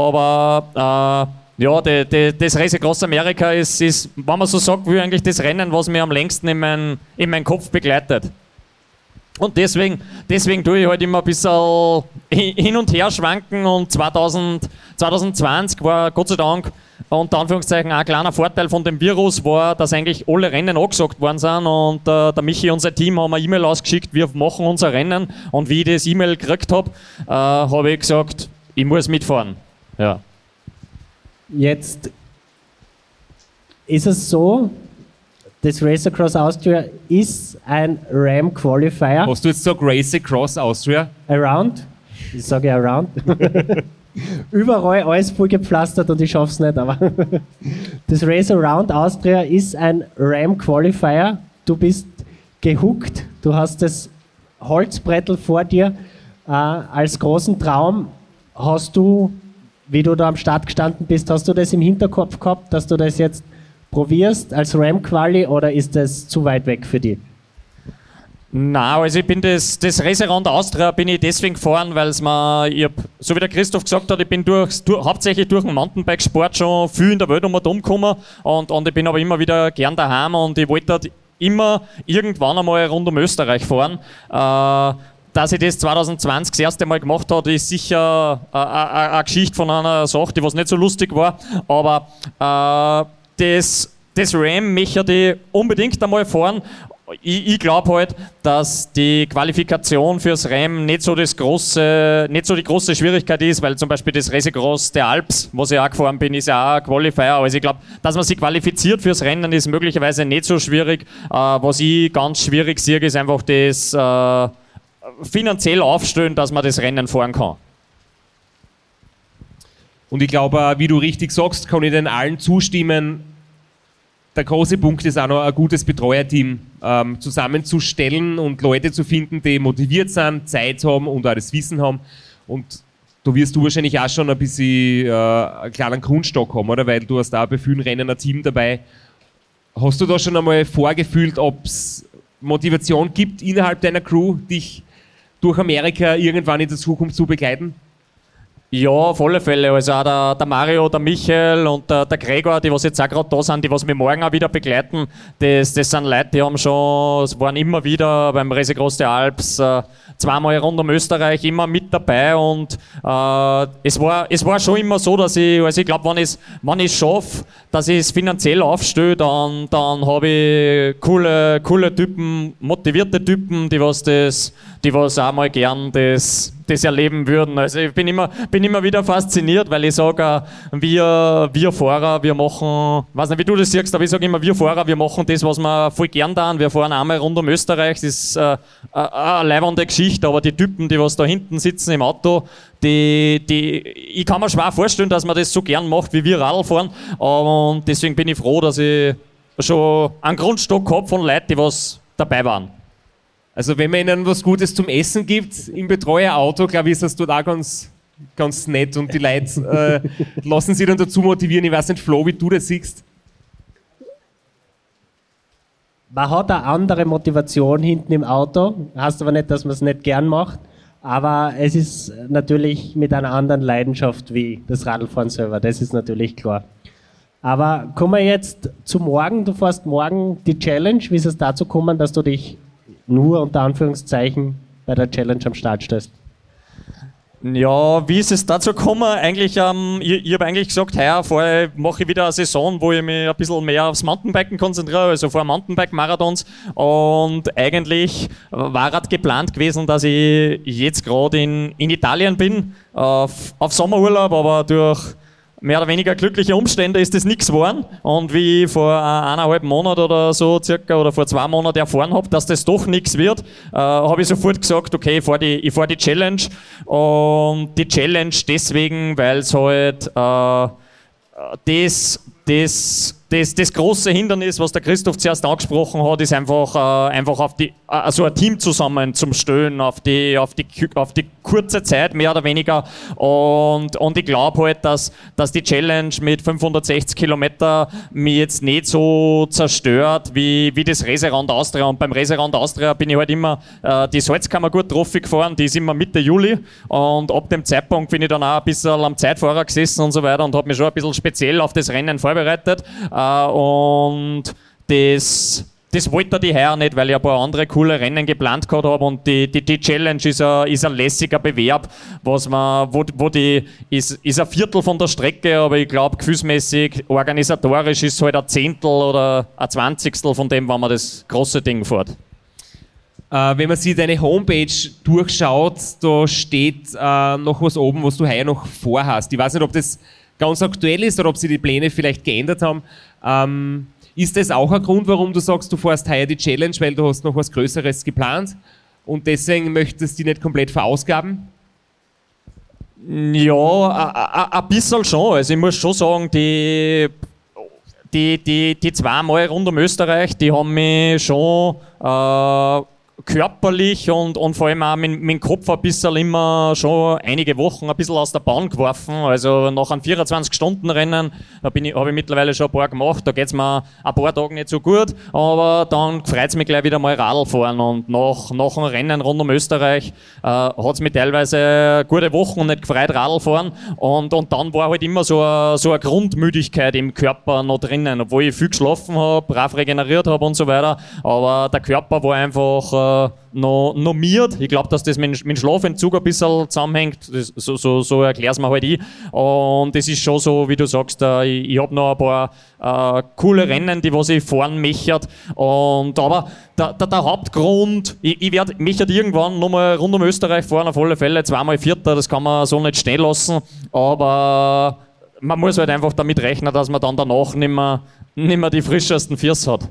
Aber äh, ja, die, die, das Race Across America ist, ist, wenn man so sagt, wie eigentlich das Rennen, was mir am längsten in, mein, in meinen Kopf begleitet. Und deswegen, deswegen tue ich halt immer ein bisschen hin und her schwanken und zweitausend, zwanzig zwanzig war Gott sei Dank unter Anführungszeichen ein kleiner Vorteil von dem Virus war, dass eigentlich alle Rennen angesagt worden sind und äh, der Michi und sein Team haben eine E-Mail ausgeschickt, wir machen unser Rennen und wie ich das E-Mail gekriegt habe, äh, habe ich gesagt, ich muss mitfahren. Ja. Jetzt ist es so, das Race Across Austria ist ein Ram Qualifier. Hast du jetzt gesagt Race Across Austria? Around? Ich sage Around. Überall alles voll gepflastert und ich schaff's nicht, aber das Race Around Austria ist ein Ram Qualifier. Du bist gehuckt, du hast das Holzbrettel vor dir. Äh, als großen Traum hast du, wie du da am Start gestanden bist, hast du das im Hinterkopf gehabt, dass du das jetzt probierst als Ram-Quali oder ist das zu weit weg für dich? Nein, also ich bin das, das Race Around Austria bin ich deswegen gefahren, weil es mir, ich hab, so wie der Christoph gesagt hat, ich bin durch, durch, hauptsächlich durch den Mountainbike-Sport schon viel in der Welt um und um gekommen und, und ich bin aber immer wieder gern daheim und ich wollte halt immer irgendwann einmal rund um Österreich fahren. Äh, Dass ich das zwanzig zwanzig das erste Mal gemacht habe, ist sicher eine Geschichte von einer Sache, die was nicht so lustig war. Aber äh, das, das Ram möchte ich unbedingt einmal fahren. Ich, ich glaube halt, dass die Qualifikation fürs Ram nicht so, das große, nicht so die große Schwierigkeit ist, weil zum Beispiel das Race Across der Alps, was ich auch gefahren bin, ist ja auch ein Qualifier. Also ich glaube, dass man sich qualifiziert fürs Rennen ist möglicherweise nicht so schwierig. Äh, was ich ganz schwierig sehe, ist einfach das äh, finanziell aufstellen, dass man das Rennen fahren kann. Und ich glaube, wie du richtig sagst, kann ich den allen zustimmen. Der große Punkt ist auch noch ein gutes Betreuerteam ähm, zusammenzustellen und Leute zu finden, die motiviert sind, Zeit haben und auch das Wissen haben. Und da wirst du wahrscheinlich auch schon ein bisschen äh, einen kleinen Grundstock haben, oder? Weil du hast auch bei vielen Rennen ein Team dabei. Hast du da schon einmal vorgefühlt, ob es Motivation gibt innerhalb deiner Crew, dich durch Amerika irgendwann in der Zukunft zu begleiten? Ja, auf alle Fälle. Also auch der, der Mario, der Michael und der, der Gregor, die was jetzt auch gerade da sind, die was mich morgen auch wieder begleiten, das, das sind Leute, die haben schon, waren immer wieder beim Race Across der Alps, äh, zweimal rund um Österreich, immer mit dabei und äh, es, war, es war schon immer so, dass ich, also ich glaube, wenn ich es wenn ich schaffe, dass ich es finanziell aufstelle, dann, dann habe ich coole, coole Typen, motivierte Typen, die was das, die was auch mal gern das, das erleben würden. Also ich bin immer, bin immer wieder fasziniert, weil ich sage, wir, wir Fahrer, wir machen, ich weiß nicht, wie du das siehst, aber ich sage immer, wir Fahrer, wir machen das, was wir voll gern tun. Wir fahren einmal rund um Österreich, das ist äh, eine leibende Geschichte, aber die Typen, die was da hinten sitzen im Auto, die, die, ich kann mir schwer vorstellen, dass man das so gern macht, wie wir Radl fahren. Und deswegen bin ich froh, dass ich schon einen Grundstock habe von Leuten, die was dabei waren. Also wenn man ihnen was Gutes zum Essen gibt im Betreuerauto, glaube ich, ist das dort auch ganz, ganz nett und die Leute äh, lassen sich dann dazu motivieren. Ich weiß nicht, Flo, wie du das siehst. Man hat eine andere Motivation hinten im Auto, heißt aber nicht, dass man es nicht gern macht, aber es ist natürlich mit einer anderen Leidenschaft wie das Radlfahren selber, das ist natürlich klar. Aber kommen wir jetzt zu morgen, du fährst morgen die Challenge, wie ist es dazu gekommen, dass du dich nur unter Anführungszeichen bei der Challenge am Start stehst? Ja, wie ist es dazu gekommen? Eigentlich, ähm, ich, ich habe eigentlich gesagt, heuer vorher mache ich wieder eine Saison, wo ich mich ein bisschen mehr aufs Mountainbiken konzentriere, also vor Mountainbike-Marathons. Und eigentlich war halt geplant gewesen, dass ich jetzt gerade in, in Italien bin, auf, auf Sommerurlaub, aber durch mehr oder weniger glückliche Umstände ist das nichts geworden. Und wie ich vor eineinhalb Monaten oder so circa oder vor zwei Monaten erfahren habe, dass das doch nichts wird, äh, habe ich sofort gesagt, okay, ich fahre die, ich fahr die Challenge. Und die Challenge deswegen, weil es halt äh, das, das, das, das große Hindernis, was der Christoph zuerst angesprochen hat, ist einfach, äh, einfach auf die, also ein Team zusammen zum Stellen, auf die, auf die, auf die kurze Zeit, mehr oder weniger. Und, und ich glaube halt, dass, dass die Challenge mit fünfhundertsechzig Kilometer mich jetzt nicht so zerstört, wie, wie das Reiserand Austria. Und beim Reiserand Austria bin ich halt immer äh, die Salzkammer gut drauf gefahren, die ist immer Mitte Juli. Und ab dem Zeitpunkt bin ich dann auch ein bisschen am Zeitfahrer gesessen und so weiter und habe mich schon ein bisschen speziell auf das Rennen vorbereitet. Äh, und das... Das wollte die heuer nicht, weil ich ein paar andere coole Rennen geplant gehabt habe und die, die, die Challenge ist ein, ist ein lässiger Bewerb, was man, wo, wo die, ist, ist ein Viertel von der Strecke, aber ich glaube gefühlsmäßig, organisatorisch ist es halt ein Zehntel oder ein Zwanzigstel von dem, wenn man das große Ding fährt. Äh, wenn man sich deine Homepage durchschaut, da steht äh, noch was oben, was du heuer noch vorhast. Ich weiß nicht, ob das ganz aktuell ist oder ob sie die Pläne vielleicht geändert haben. Ähm, Ist das auch ein Grund, warum du sagst, du fährst heuer die Challenge, weil du hast noch was Größeres geplant und deswegen möchtest du die nicht komplett verausgaben? Ja, ein bisschen schon. Also ich muss schon sagen, die, die, die, die zweimal rund um Österreich, die haben mich schon äh, körperlich und, und vor allem auch mit, mit dem Kopf ein bisschen immer schon einige Wochen ein bisschen aus der Bahn geworfen. Also nach einem vierundzwanzig-Stunden-Rennen, da bin ich, habe ich mittlerweile schon ein paar gemacht, da geht es mir ein paar Tage nicht so gut, aber dann freut es mich gleich wieder mal Radl fahren und nach, nach einem Rennen rund um Österreich äh, hat es mich teilweise gute Wochen nicht gefreut Radl fahren und, und dann war halt immer so eine, so eine Grundmüdigkeit im Körper noch drinnen, obwohl ich viel geschlafen habe, brav regeneriert habe und so weiter, aber der Körper war einfach äh, noch normiert. Ich glaube, dass das mit, mit dem Schlafentzug ein bisschen zusammenhängt. Das, so so, so erklär es mir halt ich. Und es ist schon so, wie du sagst, äh, ich, ich habe noch ein paar äh, coole Rennen, die was ich fahren möchte. Und, aber der, der, der Hauptgrund, ich, ich werde mich halt irgendwann nochmal rund um Österreich fahren, auf alle Fälle, zweimal Vierter, das kann man so nicht stehen lassen. Aber man muss halt einfach damit rechnen, dass man dann danach nicht mehr, nicht mehr die frischesten Viers hat.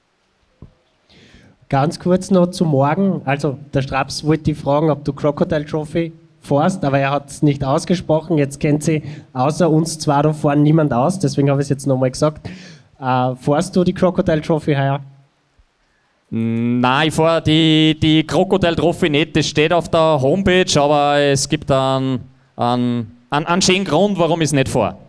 Ganz kurz noch zu morgen. Also, der Straps wollte dich fragen, ob du Crocodile Trophy fährst, aber er hat es nicht ausgesprochen. Jetzt kennt sie außer uns zwei da vorne niemand aus, deswegen habe ich es jetzt nochmal gesagt. Äh, fährst du die Crocodile Trophy heuer? Nein, ich fahre die, die Crocodile Trophy nicht. Das steht auf der Homepage, aber es gibt einen, einen, einen, einen schönen Grund, warum ich es nicht fahre.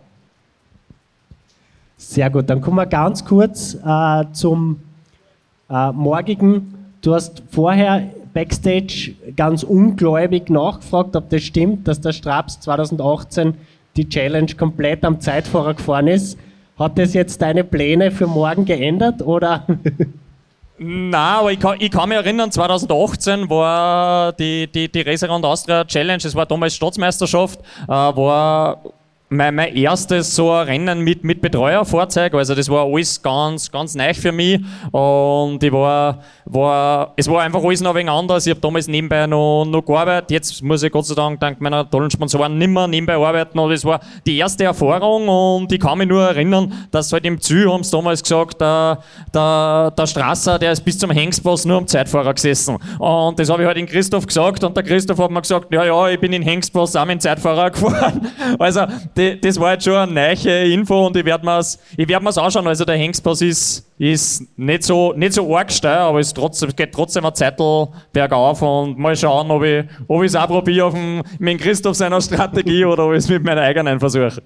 Sehr gut, dann kommen wir ganz kurz äh, zum Äh, morgigen. Du hast vorher Backstage ganz ungläubig nachgefragt, ob das stimmt, dass der Straps zwanzig achtzehn die Challenge komplett am Zeitfahrer gefahren ist. Hat das jetzt deine Pläne für morgen geändert, oder? Nein, aber ich kann, ich kann mich erinnern, zwanzig achtzehn war die, die, die Reiserand Austria Challenge, das war damals Staatsmeisterschaft, äh, war Mein, mein erstes so ein Rennen mit, mit Betreuerfahrzeug, also das war alles ganz, ganz neu für mich und ich war, war, es war einfach alles noch ein wenig anders. Ich habe damals nebenbei noch, noch gearbeitet, jetzt muss ich Gott sei Dank dank meiner tollen Sponsoren nicht mehr nebenbei arbeiten, aber das war die erste Erfahrung und ich kann mich nur erinnern, dass halt im Ziel haben sie damals gesagt, der, der, der Strasser, der ist bis zum Hengstpass nur am Zeitfahrer gesessen und das habe ich halt in Christoph gesagt und der Christoph hat mir gesagt, ja, ja, ich bin in Hengstpass auch mit dem Zeitfahrer gefahren, also das war jetzt schon eine neue Info und ich werde mir es werd anschauen. Also der Hengstpass ist, ist nicht so, nicht so arg steil, aber es trotzdem, geht trotzdem ein Zettel bergauf und mal schauen, ob ich ob ich es auch probiere auf dem, mit Christoph seiner Strategie oder ob ich es mit meiner eigenen versuche.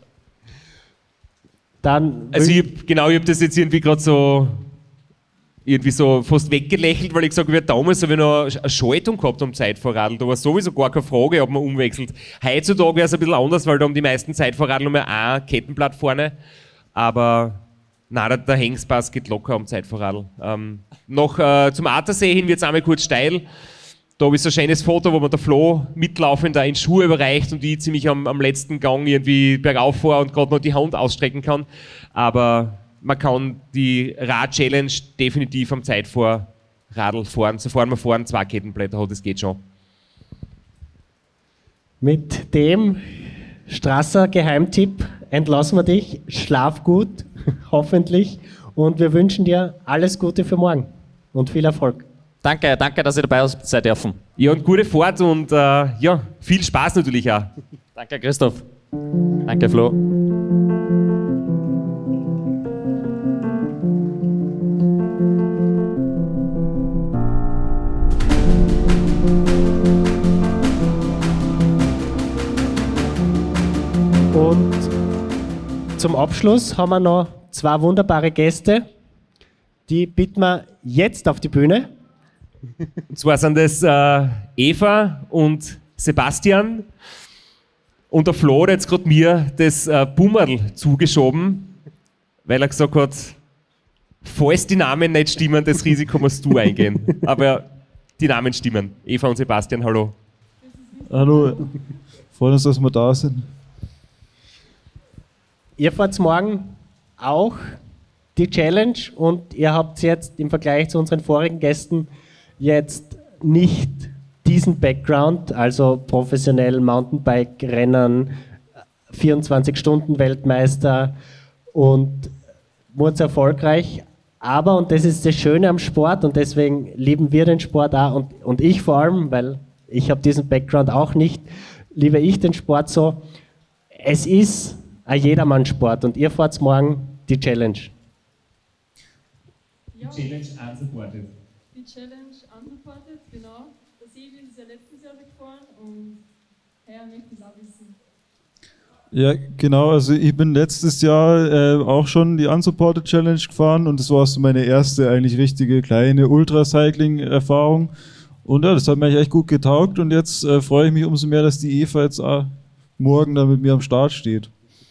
Dann also ich hab, genau, ich habe das jetzt irgendwie gerade so irgendwie so fast weggelächelt, weil ich gesagt habe, damals habe ich noch eine Schaltung gehabt am Zeitfahrradl. Da war sowieso gar keine Frage, ob man umwechselt. Heutzutage wäre es ein bisschen anders, weil da haben die meisten Zeitfahrradl nur ein Kettenblatt vorne. Aber nein, der, der Hengstpass geht locker am Zeitfahrradl. Ähm, noch äh, zum Attersee hin wird es einmal kurz steil. Da da habe ich so ein schönes Foto, wo man der Flo mitlaufend da in Schuhe überreicht und ich ziemlich am, am letzten Gang irgendwie bergauf fahre und gerade noch die Hand ausstrecken kann. Aber man kann die Rad-Challenge definitiv am Zeit vor Radl fahren, sofern man vorne zwei Kettenblätter hat, das geht schon. Mit dem Strasser Geheimtipp entlassen wir dich. Schlaf gut, hoffentlich. Und wir wünschen dir alles Gute für morgen und viel Erfolg. Danke, danke, dass ihr dabei seid dürfen. Ja, und gute Fahrt und äh, ja, viel Spaß natürlich auch. Danke, Christoph. Danke, Flo. Und zum Abschluss haben wir noch zwei wunderbare Gäste, die bitten wir jetzt auf die Bühne. Und zwar sind das äh, Eva und Sebastian. Und der Flo hat jetzt gerade mir das äh, Bummerl zugeschoben, weil er gesagt hat, falls die Namen nicht stimmen, das Risiko musst du eingehen. Aber die Namen stimmen. Eva und Sebastian, hallo. Hallo, freuen uns, dass wir da sind. Ihr fahrt morgen auch die Challenge und ihr habt jetzt im Vergleich zu unseren vorigen Gästen jetzt nicht diesen Background, also professionell Mountainbike-Rennen, vierundzwanzig Stunden Weltmeister und wurde erfolgreich. Aber, und das ist das Schöne am Sport und deswegen lieben wir den Sport auch und, und ich vor allem, weil ich habe diesen Background auch nicht, liebe ich den Sport so. Es ist ein Jedermann-Sport und ihr fahrt morgen die Challenge. Ja. Die Challenge unsupported. Die Challenge unsupported, genau. Der Sebi ist ja letztes Jahr weggefahren und heuer möchte ich es auch wissen. Ja, genau, also ich bin letztes Jahr äh, auch schon die Unsupported Challenge gefahren und das war so meine erste eigentlich richtige kleine Ultracycling-Erfahrung. Und ja, das hat mir eigentlich echt gut getaugt und jetzt äh, freue ich mich umso mehr, dass die Eva jetzt auch morgen da mit mir am Start steht.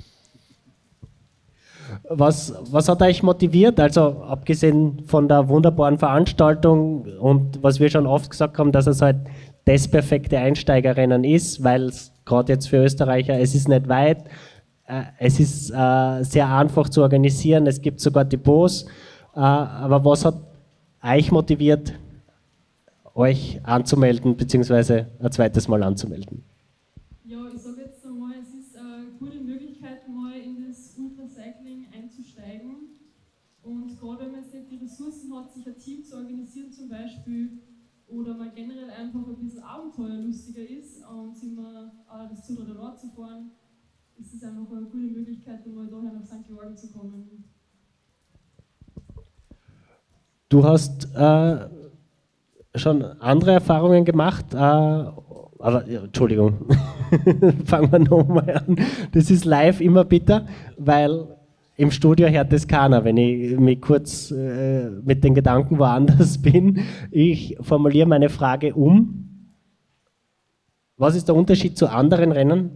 Was, was hat euch motiviert? Also abgesehen von der wunderbaren Veranstaltung und was wir schon oft gesagt haben, dass es halt das perfekte Einsteigerrennen ist, weil es gerade jetzt für Österreicher, es ist nicht weit, äh, es ist äh, sehr einfach zu organisieren, es gibt sogar Depots. Äh, aber was hat euch motiviert, euch anzumelden, beziehungsweise ein zweites Mal anzumelden? Ja, ich sage jetzt einmal, es ist eine gute Möglichkeit, mal in das Ultracycling einzusteigen. Und gerade wenn man jetzt nicht die Ressourcen hat, sich ein Team zu organisieren zum Beispiel, oder man generell einfach ein bisschen abenteuerlustiger ist und sich mal auch das Zutraut der zu fahren, ist es einfach eine gute Möglichkeit, mal daher nach Sankt Georgen zu kommen. Du hast äh, schon andere Erfahrungen gemacht, äh, aber ja, Entschuldigung, fangen wir nochmal an. Das ist live immer bitter, weil im Studio hört das keiner, wenn ich mich kurz äh, mit den Gedanken woanders bin. Ich formuliere meine Frage um. Was ist der Unterschied zu anderen Rennen?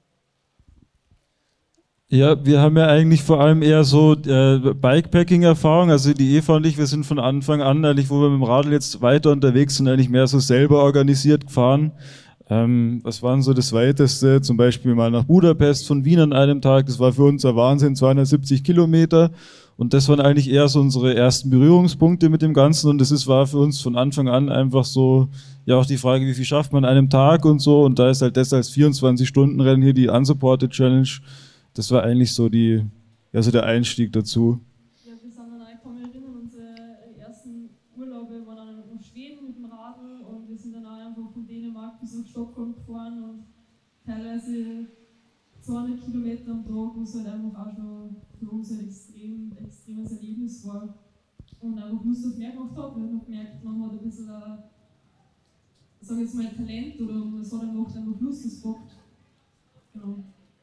Ja, wir haben ja eigentlich vor allem eher so äh, Bikepacking-Erfahrung. Also die Eva und ich, wir sind von Anfang an, eigentlich, wo wir mit dem Radl jetzt weiter unterwegs sind, eigentlich mehr so selber organisiert gefahren. Ähm, was war denn so das Weiteste? Zum Beispiel mal nach Budapest von Wien an einem Tag. Das war für uns ein Wahnsinn, zweihundertsiebzig Kilometer. Und das waren eigentlich eher so unsere ersten Berührungspunkte mit dem Ganzen. Und das ist, war für uns von Anfang an einfach so, ja auch die Frage, wie viel schafft man an einem Tag und so. Und da ist halt das als vierundzwanzig-Stunden-Rennen hier die Unsupported Challenge. Das war eigentlich so die, ja, so der Einstieg dazu. Ja, wir sind dann auch, ich kann mich erinnern, unsere ersten Urlaube waren dann nach Schweden mit dem Radl und wir sind dann auch einfach von Dänemark bis nach Stockholm gefahren und teilweise zweihundert Kilometer am Tag, was halt einfach auch schon für uns ein extrem, extremes Erlebnis war und einfach Lust auf mehr gemacht hat. Wir haben noch gemerkt, man hat ein bisschen, ein, sag jetzt mal, Talent oder es hat einfach einfach Lust, es bockt. Genau.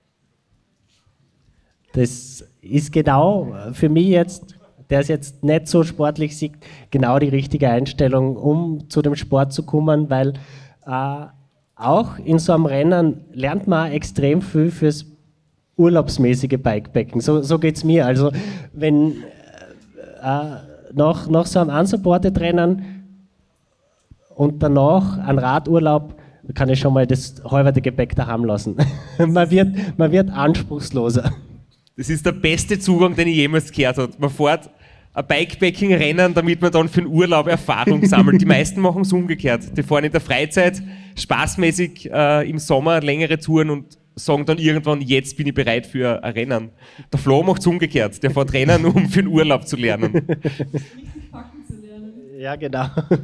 Das ist genau für mich jetzt, der es jetzt nicht so sportlich sieht, genau die richtige Einstellung, um zu dem Sport zu kommen, weil äh, auch in so einem Rennen lernt man extrem viel fürs urlaubsmäßige Bikepacken. So, so geht es mir. Also wenn äh, nach, nach so einem Unsupported Rennen und danach einen Radurlaub, da kann ich schon mal das halbe Gepäck daheim lassen. man, wird, man wird anspruchsloser. Das ist der beste Zugang, den ich jemals gehört habe. Man fährt ein Bikepacking-Rennen, damit man dann für den Urlaub Erfahrung sammelt. Die meisten machen es umgekehrt. Die fahren in der Freizeit spaßmäßig äh, im Sommer längere Touren und sagen dann irgendwann, jetzt bin ich bereit für ein Rennen. Der Flo macht es umgekehrt. Der fährt Rennen, um für den Urlaub zu lernen. Richtig packen zu lernen. Ja, genau.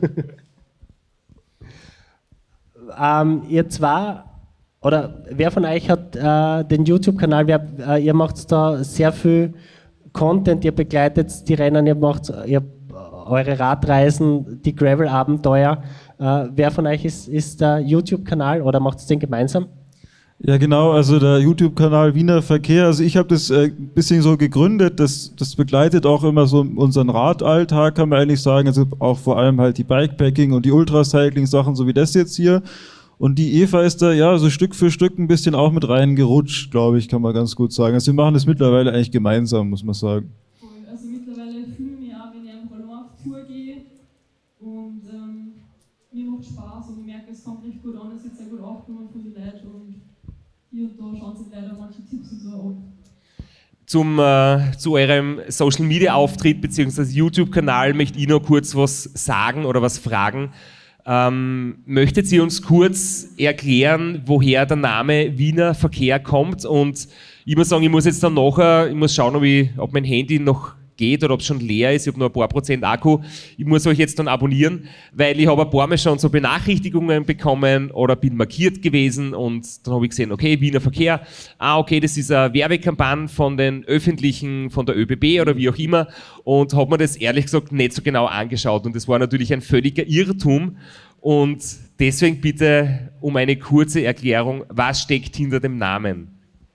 ähm, ihr zwei, oder wer von euch hat äh, den YouTube-Kanal, wer, äh, ihr macht da sehr viel Content, ihr begleitet die Rennen, ihr macht ihr, eure Radreisen, die Gravel-Abenteuer. Äh, wer von euch ist, ist der YouTube-Kanal oder macht es den gemeinsam? Ja, genau, also der YouTube-Kanal Wiener Verkehr, also ich habe das ein äh, bisschen so gegründet, das, das begleitet auch immer so unseren Radalltag, kann man eigentlich sagen, also auch vor allem halt die Bikepacking und die Ultracycling-Sachen, so wie das jetzt hier. Und die Eva ist da ja so Stück für Stück ein bisschen auch mit reingerutscht, glaube ich, kann man ganz gut sagen. Also wir machen das mittlerweile eigentlich gemeinsam, muss man sagen. Also mittlerweile fühle ich mich auch, wenn ich einfach allein auf Tour gehe und ähm, mir macht Spaß und ich merke, es kommt echt gut an, es wird sehr gut aufgenommen von den Leuten und hier und da schauen sich leider manche Tipps und so an. Zum, äh, zu eurem Social-Media-Auftritt bzw. YouTube-Kanal möchte ich noch kurz was sagen oder was fragen. Ähm, möchtet ihr uns kurz erklären, woher der Name Wiener Verkehr kommt? Und ich muss sagen, ich muss jetzt dann nachher, ich muss schauen, ob, ich, ob mein Handy noch geht oder ob es schon leer ist. Ich habe noch ein paar Prozent Akku. Ich muss euch jetzt dann abonnieren, weil ich habe ein paar Mal schon so Benachrichtigungen bekommen oder bin markiert gewesen und dann habe ich gesehen, okay, Wiener Verkehr. Ah, okay, das ist eine Werbekampagne von den Öffentlichen, von der ÖBB oder wie auch immer und habe mir das ehrlich gesagt nicht so genau angeschaut und das war natürlich ein völliger Irrtum und deswegen bitte um eine kurze Erklärung, was steckt hinter dem Namen?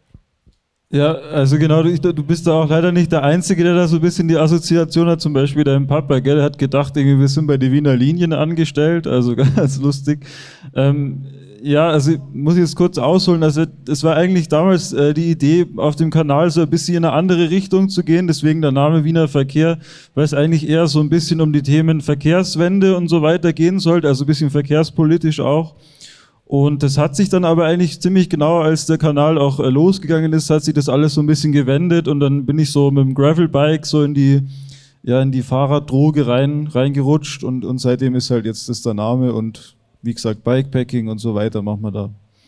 Ja, also genau, du, du bist da auch leider nicht der Einzige, der da so ein bisschen die Assoziation hat, zum Beispiel dein Papa, gell, der hat gedacht, irgendwie, wir sind bei den Wiener Linien angestellt, also ganz lustig. Ähm, ja, also muss ich jetzt kurz ausholen, also es war eigentlich damals äh, die Idee, auf dem Kanal so ein bisschen in eine andere Richtung zu gehen, deswegen der Name Wiener Verkehr, weil es eigentlich eher so ein bisschen um die Themen Verkehrswende und so weiter gehen sollte, also ein bisschen verkehrspolitisch auch. Und das hat sich dann aber eigentlich ziemlich genau, als der Kanal auch äh, losgegangen ist, hat sich das alles so ein bisschen gewendet und dann bin ich so mit dem Gravelbike so in die, ja, in die Fahrraddroge rein, reingerutscht und, und seitdem ist halt jetzt das der Name und wie gesagt Bikepacking und so weiter machen wir da.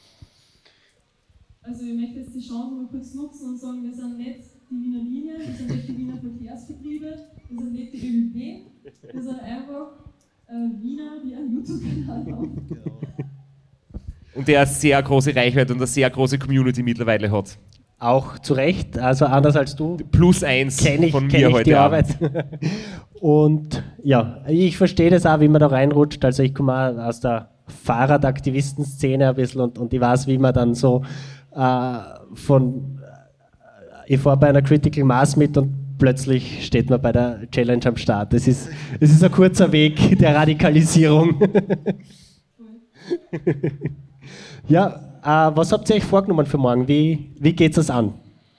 Also ich möchte jetzt die Chance mal kurz nutzen und sagen, wir sind nicht die Wiener Linien, wir sind nicht die Wiener Verkehrsbetriebe, wir sind nicht die ÖBB, wir sind einfach äh, Wiener, die einen YouTube-Kanal haben. Genau. Und der eine sehr große Reichweite und eine sehr große Community mittlerweile hat. Auch zu Recht, also anders als du. Plus eins kenn ich, von kenn mir ich heute die Abend. Arbeit. Und ja, ich verstehe das auch, wie man da reinrutscht. Also ich komme auch aus der Fahrradaktivisten-Szene ein bisschen und, und ich weiß, wie man dann so äh, von, ich fahre bei einer Critical Mass mit und plötzlich steht man bei der Challenge am Start. Es ist, es ist ein kurzer Weg der Radikalisierung. Ja, äh, was habt ihr euch vorgenommen für morgen? Wie, wie geht es an?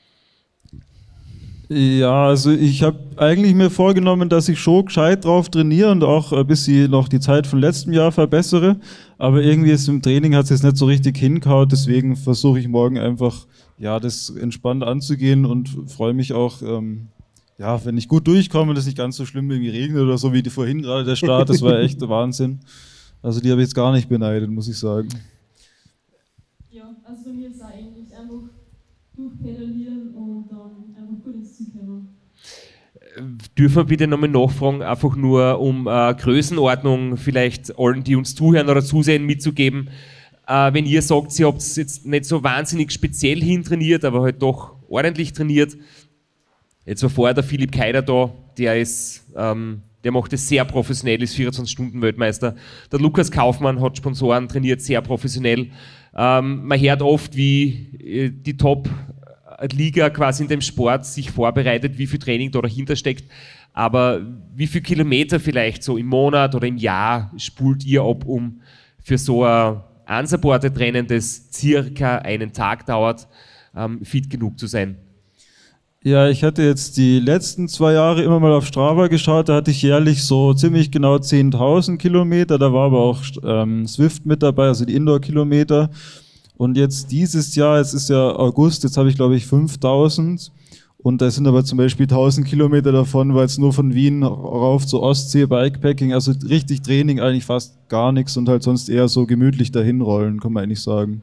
Ja, also ich habe eigentlich mir vorgenommen, dass ich schon gescheit drauf trainiere und auch ein bisschen noch die Zeit von letztem Jahr verbessere. Aber irgendwie ist im Training hat es jetzt nicht so richtig hingehauen, deswegen versuche ich morgen einfach ja, das entspannt anzugehen und freue mich auch, ähm, ja, wenn ich gut durchkomme, dass nicht ganz so schlimm irgendwie regnet oder so wie die vorhin gerade der Start, das war echt Wahnsinn. Also die habe ich jetzt gar nicht beneidet, muss ich sagen. Ja, also bei mir ist es auch ähnlich, einfach durchpedalieren und dann einfach gut ins Ziel kommen. Dürfen wir bitte nochmal nachfragen, einfach nur um äh, Größenordnung vielleicht allen, die uns zuhören oder zusehen, mitzugeben. Äh, wenn ihr sagt, ihr habt es jetzt nicht so wahnsinnig speziell hintrainiert, aber halt doch ordentlich trainiert. Jetzt war vorher der Philipp Keider da, der ist... Ähm, Der macht es sehr professionell, ist vierundzwanzig-Stunden-Weltmeister. Der Lukas Kaufmann hat Sponsoren, trainiert sehr professionell. Ähm, man hört oft, wie die Top-Liga quasi in dem Sport sich vorbereitet, wie viel Training da dahinter steckt. Aber wie viele Kilometer vielleicht so im Monat oder im Jahr spult ihr ab, um für so ein unsupported Rennen, das circa einen Tag dauert, ähm, fit genug zu sein? Ja, ich hatte jetzt die letzten zwei Jahre immer mal auf Strava geschaut, da hatte ich jährlich so ziemlich genau zehntausend Kilometer, da war aber auch ähm, Zwift mit dabei, also die Indoor-Kilometer. Und jetzt dieses Jahr, es ist ja August, jetzt habe ich glaube ich fünftausend und da sind aber zum Beispiel tausend Kilometer davon, weil es nur von Wien rauf zur Ostsee, Bikepacking, also richtig Training eigentlich fast gar nichts und halt sonst eher so gemütlich dahin rollen, kann man eigentlich sagen.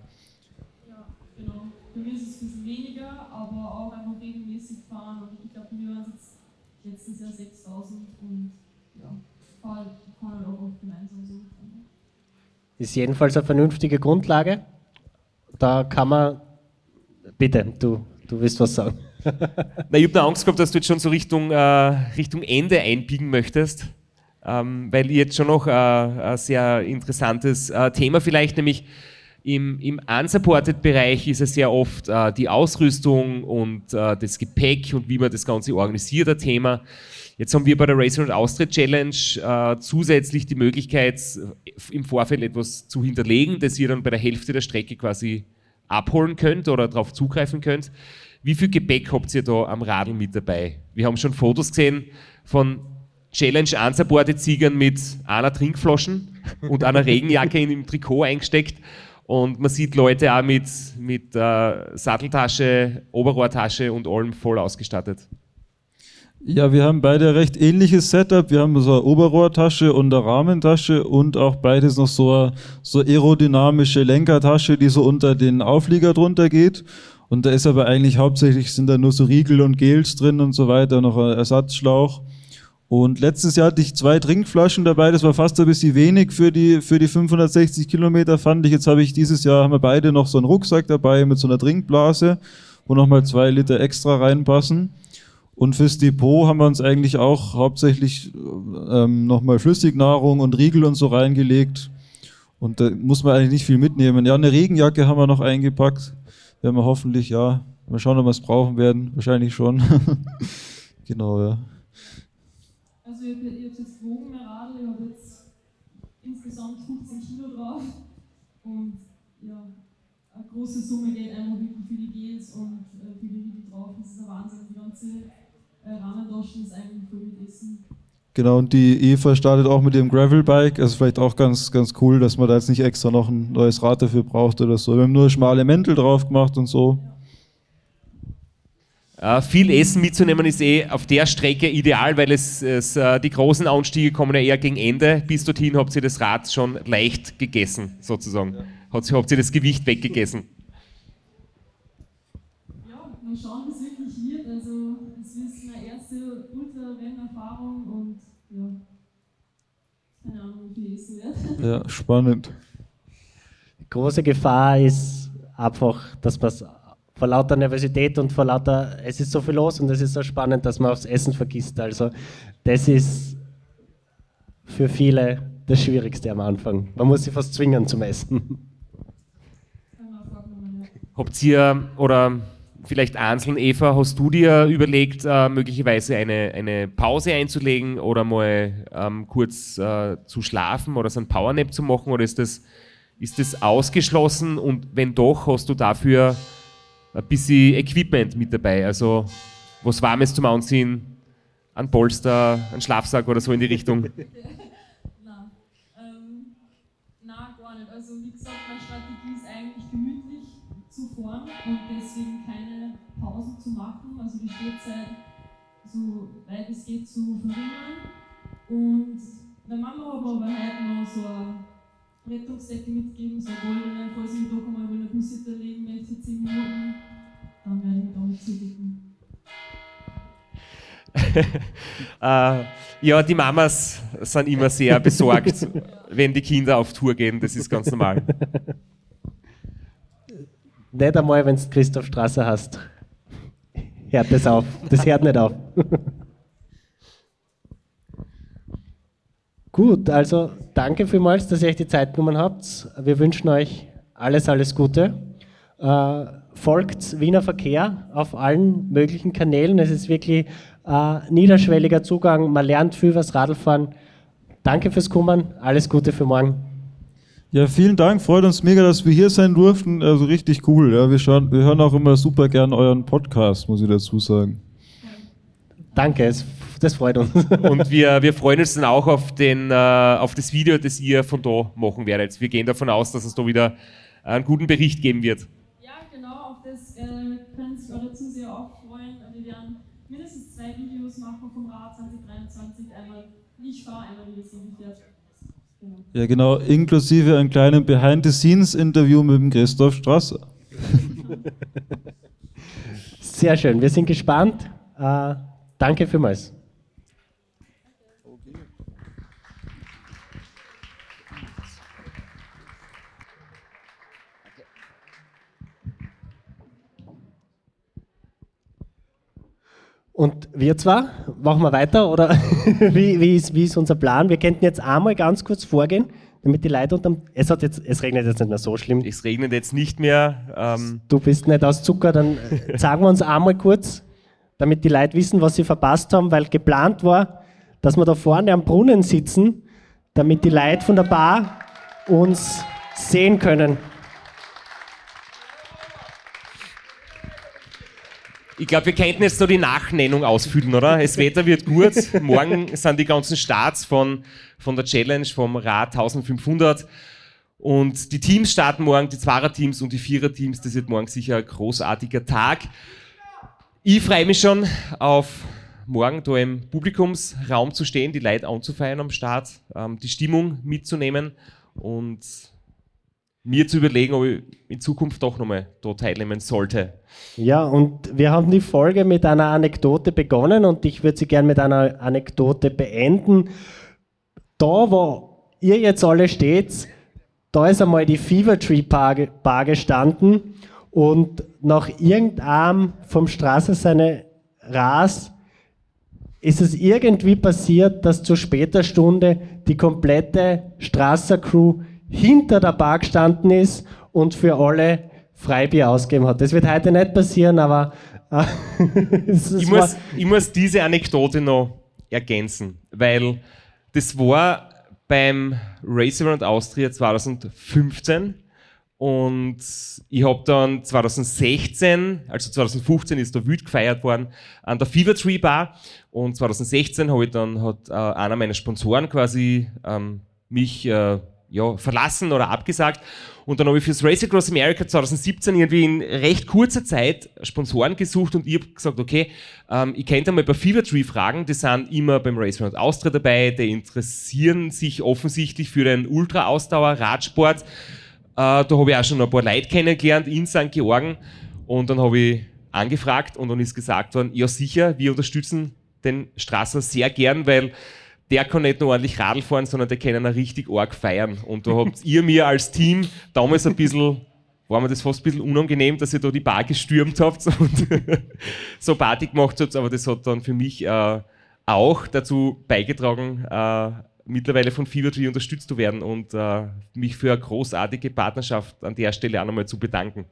Ist jedenfalls eine vernünftige Grundlage. Da kann man, bitte, du, du willst was sagen. Na, ich habe da Angst gehabt, dass du jetzt schon so Richtung, äh, Richtung Ende einbiegen möchtest, ähm, weil ihr jetzt schon noch äh, ein sehr interessantes äh, Thema vielleicht, nämlich im, im Unsupported-Bereich ist es sehr oft äh, die Ausrüstung und äh, das Gepäck und wie man das Ganze organisiert, ein Thema. Jetzt haben wir bei der Race Around Austria Challenge äh, zusätzlich die Möglichkeit, im Vorfeld etwas zu hinterlegen, das ihr dann bei der Hälfte der Strecke quasi abholen könnt oder darauf zugreifen könnt. Wie viel Gepäck habt ihr da am Radl mit dabei? Wir haben schon Fotos gesehen von Challenge Unsupported-Siegern mit einer Trinkflaschen und einer Regenjacke in dem Trikot eingesteckt. Und man sieht Leute auch mit, mit äh, Satteltasche, Oberrohrtasche und allem voll ausgestattet. Ja, wir haben beide ein recht ähnliches Setup. Wir haben so eine Oberrohrtasche und eine Rahmentasche und auch beides noch so eine so aerodynamische Lenkertasche, die so unter den Auflieger drunter geht. Und da ist aber eigentlich hauptsächlich sind da nur so Riegel und Gels drin und so weiter, noch ein Ersatzschlauch. Und letztes Jahr hatte ich zwei Trinkflaschen dabei, das war fast ein bisschen wenig für die, für die fünfhundertsechzig Kilometer, fand ich. Jetzt habe ich dieses Jahr, haben wir beide noch so einen Rucksack dabei mit so einer Trinkblase, wo nochmal zwei Liter extra reinpassen. Und fürs Depot haben wir uns eigentlich auch hauptsächlich ähm, nochmal Flüssignahrung und Riegel und so reingelegt. Und da muss man eigentlich nicht viel mitnehmen. Ja, eine Regenjacke haben wir noch eingepackt. Werden wir hoffentlich, ja, mal schauen, ob wir es brauchen werden. Wahrscheinlich schon. Genau, ja. Also ihr, ihr habt jetzt gewogen, mein Radl, ich habe jetzt insgesamt fünfzehn Kilo drauf. Und ja, eine große Summe geht einfach wirklich für die Gels und äh, für die Riegel drauf. Das ist ein Wahnsinn. Die ganze Rahmentaschen ist eigentlich voll mit Essen. Genau, und die Eva startet auch mit ihrem Gravelbike, also vielleicht auch ganz, ganz cool, dass man da jetzt nicht extra noch ein neues Rad dafür braucht oder so. Wir haben nur schmale Mäntel drauf gemacht und so. Äh, viel Essen mitzunehmen ist eh auf der Strecke ideal, weil es, es äh, die großen Anstiege kommen ja eher gegen Ende. Bis dorthin habt ihr das Rad schon leicht gegessen, sozusagen. Ja. Habt, habt ihr das Gewicht weggegessen? Ja, mal schauen, was wirklich wird. Also es ist meine erste Ultra-Rennerfahrung und ja, keine Ahnung, wie viel essen wird. Ja, spannend. Große Gefahr ist einfach, dass man vor lauter Nervosität und vor lauter, es ist so viel los und es ist so spannend, dass man aufs Essen vergisst. Also das ist für viele das Schwierigste am Anfang. Man muss sich fast zwingen zum Essen. Habt ihr, oder vielleicht einzeln, Eva, hast du dir überlegt, äh, möglicherweise eine, eine Pause einzulegen oder mal ähm, kurz äh, zu schlafen oder so einen Powernap zu machen, oder ist das, ist das ausgeschlossen, und wenn doch, hast du dafür ein bisschen Equipment mit dabei, also was Warmes zum Anziehen, ein Polster, ein Schlafsack oder so in die Richtung? Nein, ähm, nein, gar nicht. Also wie gesagt, meine Strategie ist eigentlich gemütlich zu fahren und deswegen keine Pausen zu machen, also die Stehzeit so weit es geht zu verringern. Und meine Mama hat mir aber heute noch so eine Rettungsdecke mitgegeben, so eine goldene, falls ich doch einmal in der Bussitte legen möchte, zehn Minuten, dann werde ich mich damit zudecken. äh, ja, die Mamas sind immer sehr besorgt, wenn die Kinder auf Tour gehen, das ist ganz normal. Nicht einmal, wenn du Christoph Strasser hast. Hört das auf. Das hört nicht auf. Gut, also danke vielmals, dass ihr euch die Zeit genommen habt. Wir wünschen euch alles, alles Gute. Äh, folgt Wiener Verkehr auf allen möglichen Kanälen. Es ist wirklich äh, niederschwelliger Zugang. Man lernt viel was Radlfahren. Danke fürs Kommen. Alles Gute für morgen. Ja, vielen Dank. Freut uns mega, dass wir hier sein durften. Also richtig cool. Ja, wir, schauen, wir hören auch immer super gern euren Podcast, muss ich dazu sagen. Danke, es, das freut uns. Und wir, wir freuen uns dann auch auf, den, äh, auf das Video, das ihr von da machen werdet. Wir gehen davon aus, dass es da wieder einen guten Bericht geben wird. Ja, genau, auf das äh, können sich eure Zuseher auch freuen. Wir werden mindestens zwei Videos machen vom Rad zwanzig dreiundzwanzig. Einmal ich fahre, einmal wie das Ihnen fährt. Genau. Ja, genau, inklusive ein kleines Behind-the-Scenes-Interview mit dem Christoph Strasser. Sehr schön, wir sind gespannt. Äh, danke vielmals. Und wir zwar, machen wir weiter oder wie, wie, ist, wie ist unser Plan? Wir könnten jetzt einmal ganz kurz vorgehen, damit die Leute unterm. Es, hat jetzt, es regnet jetzt nicht mehr so schlimm. Es regnet jetzt nicht mehr. Ähm du bist nicht aus Zucker, dann sagen wir uns einmal kurz, damit die Leute wissen, was sie verpasst haben, weil geplant war, dass wir da vorne am Brunnen sitzen, damit die Leute von der Bar uns sehen können. Ich glaube, wir könnten jetzt noch die Nachnennung ausfüllen, oder? Das Wetter wird gut. Morgen sind die ganzen Starts von, von der Challenge, vom Rad eintausendfünfhundert. Und die Teams starten morgen, die Zweier-Teams und die Vierer-Teams. Das wird morgen sicher ein großartiger Tag. Ich freue mich schon auf morgen da im Publikumsraum zu stehen, die Leute anzufeiern am Start, ähm, die Stimmung mitzunehmen und mir zu überlegen, ob ich in Zukunft doch nochmal da teilnehmen sollte. Ja, und wir haben die Folge mit einer Anekdote begonnen und ich würde sie gerne mit einer Anekdote beenden. Da, wo ihr jetzt alle steht, da ist einmal die Fever Tree Bar, Bar gestanden und nach irgendeinem vom Straße seine Ras ist es irgendwie passiert, dass zu später Stunde die komplette Strasser-Crew hinter der Bar gestanden ist und für alle Freibier ausgegeben hat. Das wird heute nicht passieren, aber äh, es, es ich, muss, ich muss diese Anekdote noch ergänzen, weil das war beim Race Around Austria zweitausendfünfzehn und ich habe dann zweitausendsechzehn, also zweitausendfünfzehn ist da wild gefeiert worden an der Fever Tree Bar und zweitausendsechzehn habe ich dann, hat äh, einer meiner Sponsoren quasi ähm, mich äh, ja, verlassen oder abgesagt. Und dann habe ich fürs Race Across America zweitausendsiebzehn irgendwie in recht kurzer Zeit Sponsoren gesucht und ich habe gesagt, okay, ähm, ich könnte mal bei Fever Tree fragen, die sind immer beim Race Around Austria dabei, die interessieren sich offensichtlich für den Ultra-Ausdauer-Radsport. Äh, da habe ich auch schon ein paar Leute kennengelernt in Sankt Georgen und dann habe ich angefragt und dann ist gesagt worden, ja sicher, wir unterstützen den Strasser sehr gern, weil der kann nicht nur ordentlich Radl fahren, sondern der kann auch richtig arg feiern. Und da habt ihr mir als Team damals ein bisschen, war mir das fast ein bisschen unangenehm, dass ihr da die Bar gestürmt habt und so Party gemacht habt, aber das hat dann für mich äh, auch dazu beigetragen, äh, mittlerweile von Fever Tree unterstützt zu werden und äh, mich für eine großartige Partnerschaft an der Stelle auch nochmal zu bedanken.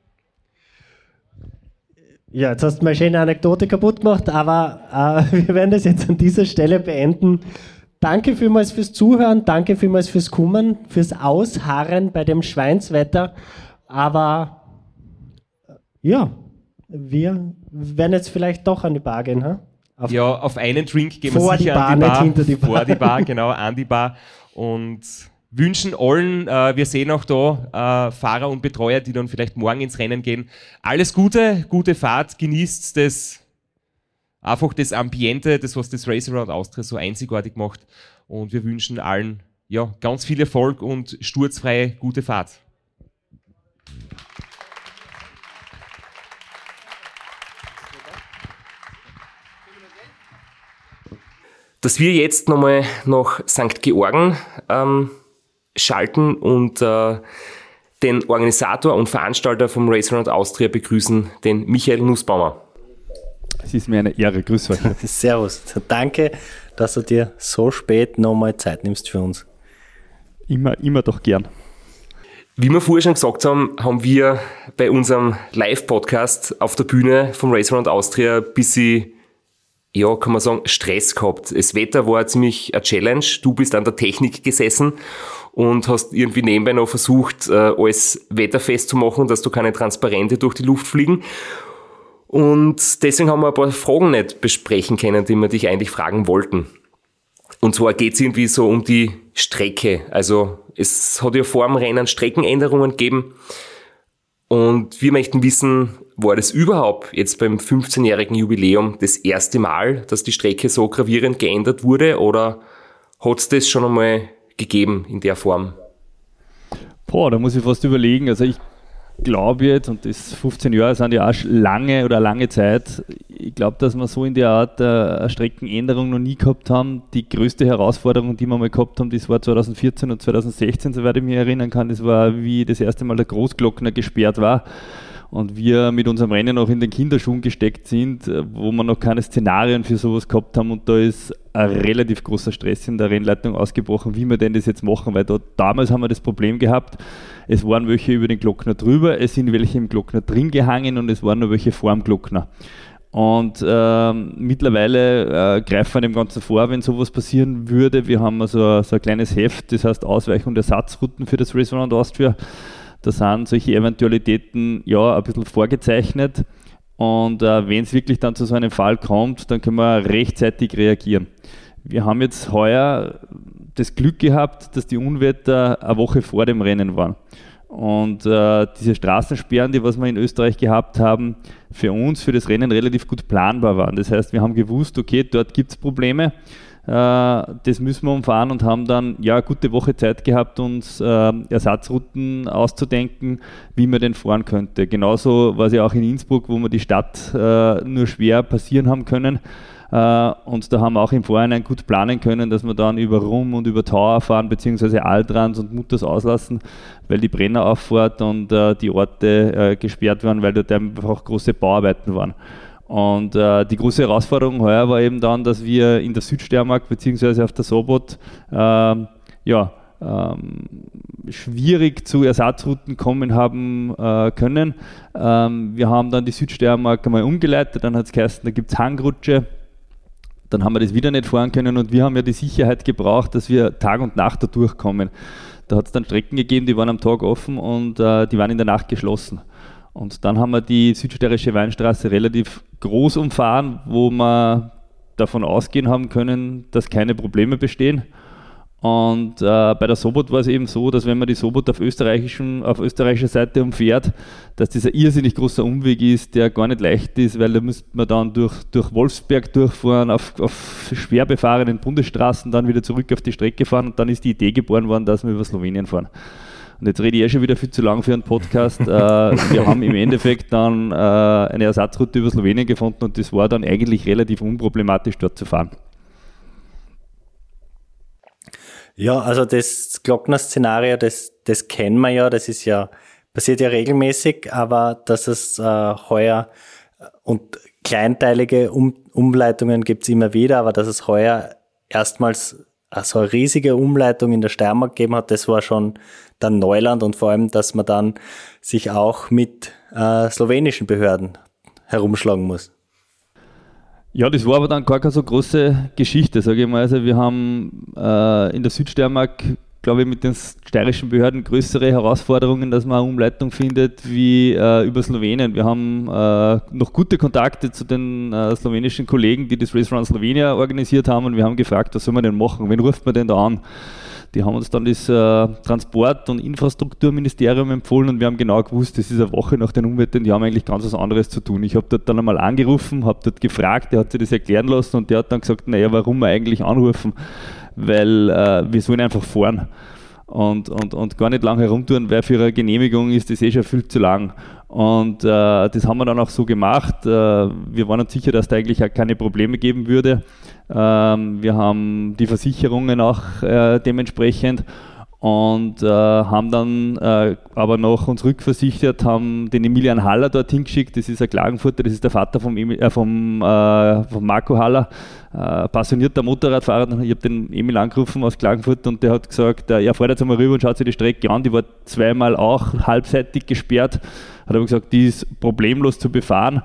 Ja, jetzt hast du mal eine schöne Anekdote kaputt gemacht, aber äh, wir werden das jetzt an dieser Stelle beenden. Danke vielmals fürs Zuhören, danke vielmals fürs Kommen, fürs Ausharren bei dem Schweinswetter. Aber ja, wir werden jetzt vielleicht doch an die Bar gehen. Ha? Auf ja, auf einen Drink gehen wir vor sicher die Bar, an die Bar. nicht hinter die Bar. Vor die Bar, genau, an die Bar. Und wünschen allen, äh, wir sehen auch da äh, Fahrer und Betreuer, die dann vielleicht morgen ins Rennen gehen. Alles Gute, gute Fahrt, genießt das. Einfach das Ambiente, das, was das Race Around Austria so einzigartig macht. Und wir wünschen allen ja, ganz viel Erfolg und sturzfreie gute Fahrt. Dass wir jetzt nochmal nach Sankt Georgen ähm, schalten und äh, den Organisator und Veranstalter vom Race Around Austria begrüßen, den Michael Nussbaumer. Es ist mir eine Ehre, grüß euch. Servus, danke, dass du dir so spät nochmal Zeit nimmst für uns. Immer, immer doch gern. Wie wir vorher schon gesagt haben, haben wir bei unserem Live-Podcast auf der Bühne vom Race Around Austria ein bisschen, ja, kann man sagen, Stress gehabt. Das Wetter war ziemlich eine Challenge. Du bist an der Technik gesessen und hast irgendwie nebenbei noch versucht, alles wetterfest zu machen, dass du keine Transparente durch die Luft fliegen. Und deswegen haben wir ein paar Fragen nicht besprechen können, die wir dich eigentlich fragen wollten. Und zwar geht es irgendwie so um die Strecke. Also es hat ja vor dem Rennen Streckenänderungen gegeben. Und wir möchten wissen, war das überhaupt jetzt beim fünfzehnjährigen Jubiläum das erste Mal, dass die Strecke so gravierend geändert wurde? Oder hat es das schon einmal gegeben in der Form? Boah, da muss ich fast überlegen. Also ich glaube jetzt, und das fünfzehn Jahre sind ja auch lange oder lange Zeit, ich glaube, dass wir so in der Art eine Streckenänderung noch nie gehabt haben. Die größte Herausforderung, die wir mal gehabt haben, das war zwanzig vierzehn und zwanzig sechzehn, soweit ich mich erinnern kann. Das war, wie das erste Mal der Großglockner gesperrt war und wir mit unserem Rennen noch in den Kinderschuhen gesteckt sind, wo wir noch keine Szenarien für sowas gehabt haben, und da ist ein relativ großer Stress in der Rennleitung ausgebrochen, wie wir denn das jetzt machen, weil da, damals haben wir das Problem gehabt, es waren welche über den Glockner drüber, es sind welche im Glockner drin gehangen und es waren noch welche vor dem Glockner. Und ähm, mittlerweile äh, greifen wir dem Ganzen vor, wenn sowas passieren würde. Wir haben also so ein kleines Heft, das heißt Ausweich- und Ersatzrouten für das Race Around Austria. Da sind solche Eventualitäten ja ein bisschen vorgezeichnet, und äh, wenn es wirklich dann zu so einem Fall kommt, dann können wir rechtzeitig reagieren. Wir haben jetzt heuer das Glück gehabt, dass die Unwetter eine Woche vor dem Rennen waren. Und äh, diese Straßensperren, die was wir in Österreich gehabt haben, für uns, für das Rennen relativ gut planbar waren. Das heißt, wir haben gewusst, okay, dort gibt es Probleme, äh, das müssen wir umfahren, und haben dann ja eine gute Woche Zeit gehabt, uns äh, Ersatzrouten auszudenken, wie man denn fahren könnte. Genauso war es ja auch in Innsbruck, wo wir die Stadt äh, nur schwer passieren haben können. Uh, und da haben wir auch im Vorhinein gut planen können, dass wir dann über Rum und über Tauer fahren, beziehungsweise Altrans und Mutters auslassen, weil die Brennerauffahrt und uh, die Orte uh, gesperrt waren, weil dort einfach große Bauarbeiten waren. Und uh, die große Herausforderung heuer war eben dann, dass wir in der Südsteiermark beziehungsweise auf der Sobot uh, ja, ähm, schwierig zu Ersatzrouten kommen haben äh, können. Ähm, wir haben dann die Südsteiermark einmal umgeleitet, dann hat es geheißen, da gibt es Hangrutsche. Dann haben wir das wieder nicht fahren können, und wir haben ja die Sicherheit gebraucht, dass wir Tag und Nacht da durchkommen. Da hat es dann Strecken gegeben, die waren am Tag offen und äh, die waren in der Nacht geschlossen. Und dann haben wir die südsteirische Weinstraße relativ groß umfahren, wo wir davon ausgehen haben können, dass keine Probleme bestehen. Und äh, bei der Sobot war es eben so, dass wenn man die Sobot auf, österreichischen, auf österreichischer Seite umfährt, dass das ein irrsinnig großer Umweg ist, der gar nicht leicht ist, weil da müsste man dann durch, durch Wolfsberg durchfahren, auf, auf schwer befahrenen Bundesstraßen, dann wieder zurück auf die Strecke fahren, und dann ist die Idee geboren worden, dass wir über Slowenien fahren. Und jetzt rede ich eh schon wieder viel zu lang für einen Podcast. äh, wir haben im Endeffekt dann äh, eine Ersatzroute über Slowenien gefunden, und das war dann eigentlich relativ unproblematisch, dort zu fahren. Ja, also das Glockner-Szenario, das, das kennen wir ja, das ist ja, passiert ja regelmäßig, aber dass es äh, heuer und kleinteilige um, Umleitungen gibt es immer wieder, aber dass es heuer erstmals so eine riesige Umleitung in der Steiermark gegeben hat, das war schon dann Neuland, und vor allem, dass man dann sich auch mit äh, slowenischen Behörden herumschlagen muss. Ja, das war aber dann gar keine so große Geschichte, sage ich mal. Also wir haben äh, in der Südsteiermark, glaube ich, mit den steirischen Behörden größere Herausforderungen, dass man eine Umleitung findet, wie äh, über Slowenien. Wir haben äh, noch gute Kontakte zu den äh, slowenischen Kollegen, die das Race Around Slovenia organisiert haben, und wir haben gefragt, was soll man denn machen, wen ruft man denn da an? Die haben uns dann das äh, Transport- und Infrastrukturministerium empfohlen, und wir haben genau gewusst, das ist eine Woche nach den Unwettern, die haben eigentlich ganz was anderes zu tun. Ich habe dort dann einmal angerufen, habe dort gefragt, der hat sich das erklären lassen, und der hat dann gesagt, naja, warum wir eigentlich anrufen, weil äh, wir sollen einfach fahren und, und, und gar nicht lange herumtun, weil für eine Genehmigung ist das eh schon viel zu lang. Und äh, das haben wir dann auch so gemacht. Äh, wir waren uns sicher, dass da eigentlich auch keine Probleme geben würde. Ähm, wir haben die Versicherungen auch äh, dementsprechend, und äh, haben dann äh, aber noch uns rückversichert, haben den Emilian Haller dorthin geschickt. Das ist ein Klagenfurter, das ist der Vater vom, Emil, äh, vom, äh, vom Marco Haller, äh, passionierter Motorradfahrer. Ich habe den Emil angerufen aus Klagenfurt, und der hat gesagt, äh, er fährt jetzt einmal rüber und schaut sich die Strecke an. Die war zweimal auch halbseitig gesperrt. Hat aber gesagt, die ist problemlos zu befahren.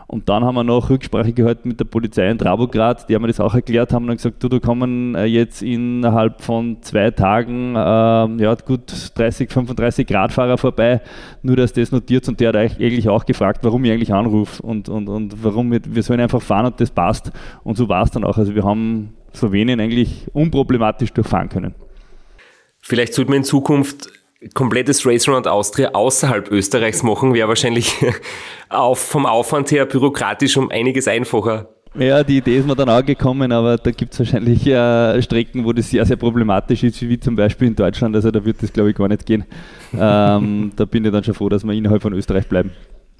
Und dann haben wir noch Rücksprache gehalten mit der Polizei in Drabograd, die haben mir das auch erklärt, haben dann gesagt, du, da kommen jetzt innerhalb von zwei Tagen äh, ja, gut dreißig, fünfunddreißig Radfahrer vorbei, nur dass das notiert, und der hat eigentlich auch gefragt, warum ich eigentlich anrufe und, und, und warum wir, wir sollen einfach fahren und das passt. Und so war es dann auch. Also wir haben Slowenien eigentlich unproblematisch durchfahren können. Vielleicht sollte man in Zukunft komplettes Race Around Austria außerhalb Österreichs machen, wäre wahrscheinlich auf, vom Aufwand her bürokratisch um einiges einfacher. Ja, die Idee ist mir dann auch gekommen, aber da gibt es wahrscheinlich äh, Strecken, wo das sehr, sehr problematisch ist, wie zum Beispiel in Deutschland. Also da wird das, glaube ich, gar nicht gehen. Ähm, da bin ich dann schon froh, dass wir innerhalb von Österreich bleiben.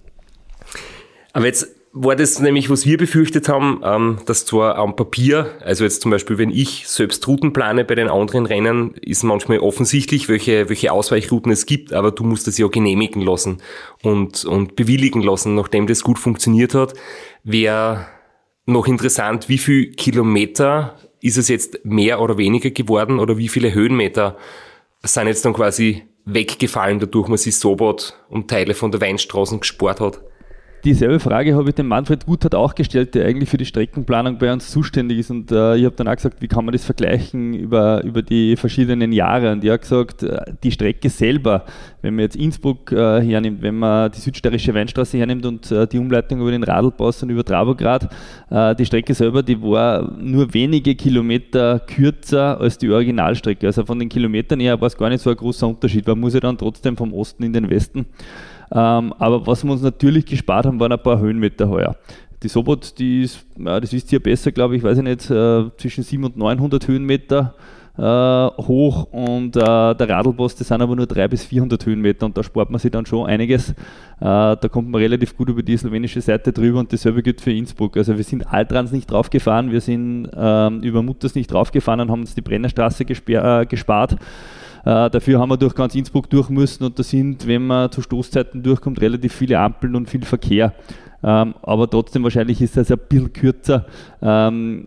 Aber jetzt war das nämlich, was wir befürchtet haben, ähm, dass zwar am Papier, also jetzt zum Beispiel, wenn ich selbst Routen plane bei den anderen Rennen, ist manchmal offensichtlich, welche, welche Ausweichrouten es gibt, aber du musst das ja genehmigen lassen und, und bewilligen lassen, nachdem das gut funktioniert hat. Wäre noch interessant, wie viel Kilometer ist es jetzt mehr oder weniger geworden oder wie viele Höhenmeter sind jetzt dann quasi weggefallen, dadurch man sich Sobot und Teile von der Weinstraßen gespart hat? Dieselbe Frage habe ich dem Manfred Guthart auch gestellt, der eigentlich für die Streckenplanung bei uns zuständig ist, und äh, ich habe dann auch gesagt, wie kann man das vergleichen über, über die verschiedenen Jahre, und er hat gesagt, äh, die Strecke selber, wenn man jetzt Innsbruck äh, hernimmt, wenn man die südsteirische Weinstraße hernimmt und äh, die Umleitung über den Radlpass und über Drabograd, äh, die Strecke selber, die war nur wenige Kilometer kürzer als die Originalstrecke, also von den Kilometern her war es gar nicht so ein großer Unterschied, man muss ja dann trotzdem vom Osten in den Westen. Ähm, aber was wir uns natürlich gespart haben, waren ein paar Höhenmeter heuer. Die Sobot, die ist, ja, das wisst ihr besser, glaube ich, weiß ich nicht, äh, zwischen siebenhundert und neunhundert Höhenmeter äh, hoch, und äh, der Radlpass, das sind aber nur dreihundert bis vierhundert Höhenmeter, und da spart man sich dann schon einiges. Äh, da kommt man relativ gut über die slowenische Seite drüber, und dasselbe gilt für Innsbruck. Also wir sind Altrans nicht draufgefahren, wir sind äh, über Mutters nicht draufgefahren und haben uns die Brennerstraße gesper- äh, gespart. Uh, dafür haben wir durch ganz Innsbruck durch müssen, und da sind, wenn man zu Stoßzeiten durchkommt, relativ viele Ampeln und viel Verkehr. Um, aber trotzdem wahrscheinlich ist das ein bisschen kürzer. Um,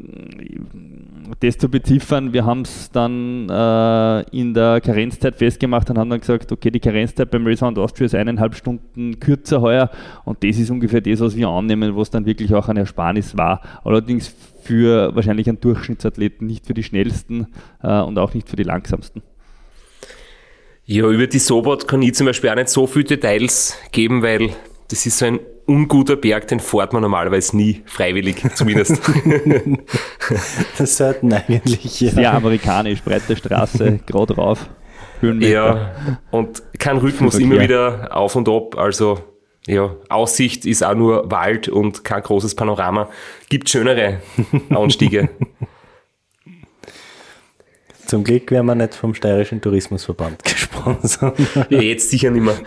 das zu beziffern, wir haben es dann uh, in der Karenzzeit festgemacht und haben dann gesagt, okay, die Karenzzeit beim Race Around Austria ist eineinhalb Stunden kürzer heuer, und das ist ungefähr das, was wir annehmen, was dann wirklich auch ein Ersparnis war. Allerdings für wahrscheinlich einen Durchschnittsathleten, nicht für die schnellsten uh, und auch nicht für die langsamsten. Ja, über die Sobot kann ich zum Beispiel auch nicht so viele Details geben, weil das ist so ein unguter Berg, den fährt man normalerweise nie, freiwillig zumindest. Das sollten eigentlich, ja. Sehr amerikanisch, breite Straße, gerade rauf, Höhenmeter. Ja, und kein Rhythmus, immer wieder auf und ab, also ja, Aussicht ist auch nur Wald und kein großes Panorama. Gibt schönere Anstiege. Zum Glück werden wir nicht vom Steirischen Tourismusverband gesponsert. Ja, jetzt sicher nicht mehr.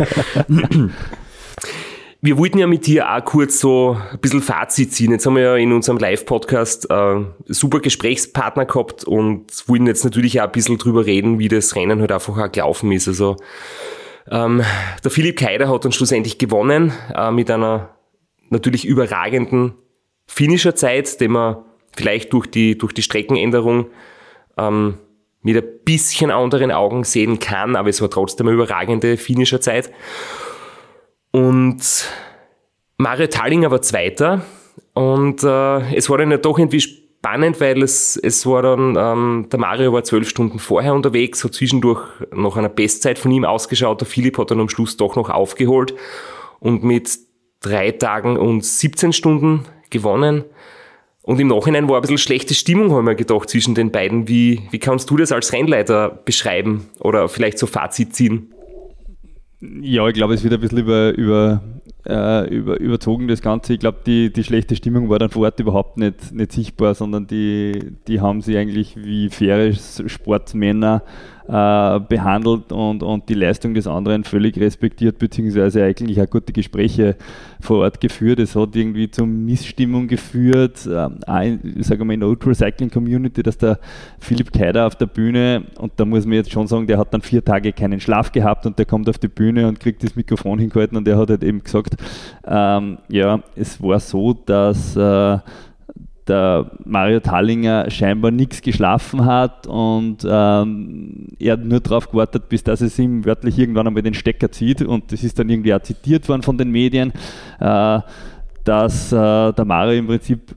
Wir wollten ja mit dir auch kurz so ein bisschen Fazit ziehen. Jetzt haben wir ja in unserem Live-Podcast äh, super Gesprächspartner gehabt und wollten jetzt natürlich auch ein bisschen drüber reden, wie das Rennen halt einfach auch gelaufen ist. Also ähm, der Philipp Keider hat dann schlussendlich gewonnen äh, mit einer natürlich überragenden Finisher-Zeit, den man vielleicht durch die, durch die Streckenänderung ähm, mit ein bisschen anderen Augen sehen kann, aber es war trotzdem eine überragende Finisher-Zeit. Und Mario Tallinger war Zweiter, und äh, es war dann ja doch irgendwie spannend, weil es, es war dann, ähm, der Mario war zwölf Stunden vorher unterwegs, hat zwischendurch nach einer Bestzeit von ihm ausgeschaut, der Philipp hat dann am Schluss doch noch aufgeholt und mit drei Tagen und siebzehn Stunden gewonnen. Und im Nachhinein war ein bisschen schlechte Stimmung, haben wir gedacht, zwischen den beiden. Wie, wie kannst du das als Rennleiter beschreiben oder vielleicht so Fazit ziehen? Ja, ich glaube, es wird ein bisschen über, über, äh, über, überzogen, das Ganze. Ich glaube, die, die schlechte Stimmung war dann vor Ort überhaupt nicht, nicht sichtbar, sondern die, die haben sie eigentlich wie faire Sportsmänner äh, behandelt und, und die Leistung des anderen völlig respektiert, beziehungsweise eigentlich auch gute Gespräche vor Ort geführt. Es hat irgendwie zur Missstimmung geführt, ähm, auch in, ich sage mal in der Ultra Cycling Community, dass der Philipp Keider auf der Bühne, und da muss man jetzt schon sagen, der hat dann vier Tage keinen Schlaf gehabt und der kommt auf die Bühne und kriegt das Mikrofon hingehalten, und der hat halt eben gesagt, ähm, ja, es war so, dass äh, der Mario Tallinger scheinbar nichts geschlafen hat und ähm, er hat nur darauf gewartet, bis dass es ihm wörtlich irgendwann einmal den Stecker zieht, und das ist dann irgendwie auch zitiert worden von den Medien. Äh, dass äh, der Mario im Prinzip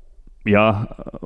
ja,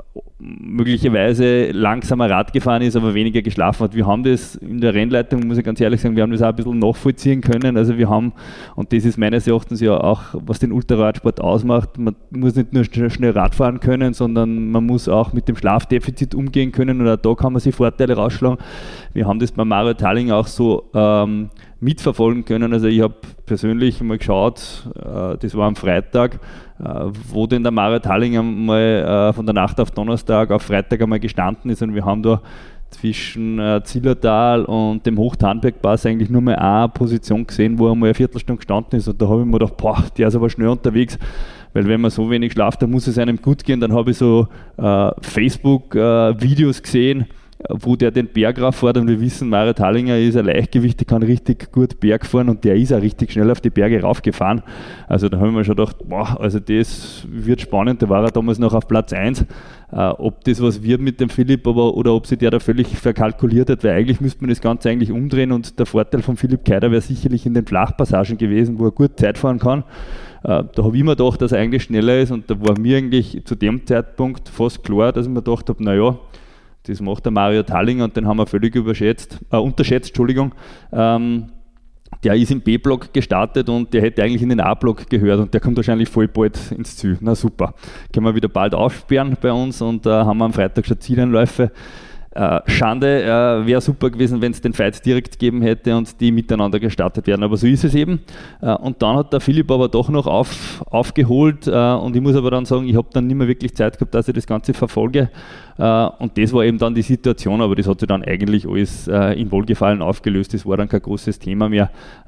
möglicherweise langsamer Rad gefahren ist, aber weniger geschlafen hat. Wir haben das in der Rennleitung, muss ich ganz ehrlich sagen, wir haben das auch ein bisschen nachvollziehen können. Also wir haben, und das ist meines Erachtens ja auch, was den Ultraradsport ausmacht, man muss nicht nur schnell Rad fahren können, sondern man muss auch mit dem Schlafdefizit umgehen können und auch da kann man sich Vorteile rausschlagen. Wir haben das bei Mario Talling auch so ähm, mitverfolgen können. Also ich habe persönlich mal geschaut, äh, das war am Freitag, äh, wo denn der Mario Talling einmal äh, von der Nacht auf Donnerstag auf Freitag einmal gestanden ist, und wir haben da zwischen äh, Zillertal und dem Hochtarnbergpass eigentlich nur mal eine Position gesehen, wo er mal eine Viertelstunde gestanden ist, und da habe ich mir gedacht, boah, der ist aber schnell unterwegs, weil wenn man so wenig schlaft, dann muss es einem gut gehen. Dann habe ich so äh, Facebook-Videos äh, gesehen, wo der den Berg rauffährt, und wir wissen, Mario Tallinger ist ein Leichtgewicht, der kann richtig gut Berg fahren, und der ist auch richtig schnell auf die Berge raufgefahren. Also da haben wir schon gedacht, boah, also das wird spannend, da war er damals noch auf Platz eins. Äh, ob das was wird mit dem Philipp, aber, oder ob sich der da völlig verkalkuliert hat, weil eigentlich müsste man das Ganze eigentlich umdrehen, und der Vorteil von Philipp Keider wäre sicherlich in den Flachpassagen gewesen, wo er gut Zeit fahren kann. Äh, da habe ich mir gedacht, dass er eigentlich schneller ist, und da war mir eigentlich zu dem Zeitpunkt fast klar, dass ich mir gedacht habe, naja, das macht der Mario Tallinger, und den haben wir völlig überschätzt, äh, unterschätzt, Entschuldigung. Ähm, der ist im B-Block gestartet, und der hätte eigentlich in den A-Block gehört, und der kommt wahrscheinlich voll bald ins Ziel. Na super, können wir wieder bald aufsperren bei uns, und äh, haben wir am Freitag schon Zieleinläufe. Äh, Schande, äh, wäre super gewesen, wenn es den Fight direkt gegeben hätte und die miteinander gestartet werden, aber so ist es eben. Äh, und dann hat der Philipp aber doch noch auf, aufgeholt, äh, und ich muss aber dann sagen, ich habe dann nicht mehr wirklich Zeit gehabt, dass ich das Ganze verfolge, äh, und das war eben dann die Situation, aber das hat sich dann eigentlich alles äh, in Wohlgefallen aufgelöst, das war dann kein großes Thema mehr.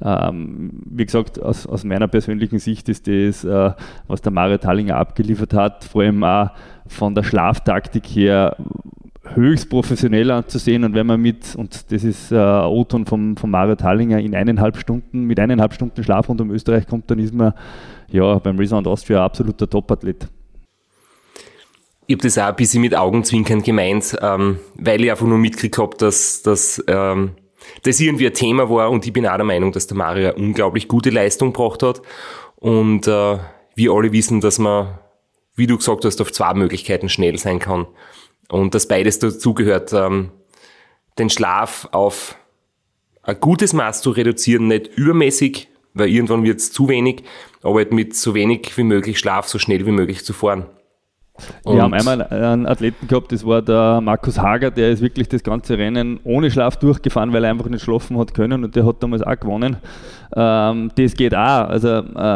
Ähm, wie gesagt, aus, aus meiner persönlichen Sicht ist das, äh, was der Mario Tallinger abgeliefert hat, vor allem auch von der Schlaftaktik her, höchst professionell anzusehen, und wenn man mit, und das ist äh, O-Ton vom, vom Mario Tallinger, in eineinhalb Stunden, mit eineinhalb Stunden Schlaf rund um Österreich kommt, dann ist man ja beim Race Around Austria ein absoluter Top-Athlet. Ich habe das auch ein bisschen mit Augenzwinkern gemeint, ähm, weil ich einfach nur mitgekriegt habe, dass, dass ähm, das irgendwie ein Thema war, und ich bin auch der Meinung, dass der Mario eine unglaublich gute Leistung gebracht hat, und äh, wir alle wissen, dass man, wie du gesagt hast, auf zwei Möglichkeiten schnell sein kann. Und dass beides dazugehört, ähm, den Schlaf auf ein gutes Maß zu reduzieren, nicht übermäßig, weil irgendwann wird es zu wenig, aber halt mit so wenig wie möglich Schlaf so schnell wie möglich zu fahren. Und wir haben einmal einen Athleten gehabt, das war der Markus Hager, der ist wirklich das ganze Rennen ohne Schlaf durchgefahren, weil er einfach nicht schlafen hat können, und der hat damals auch gewonnen. Ähm, das geht auch, also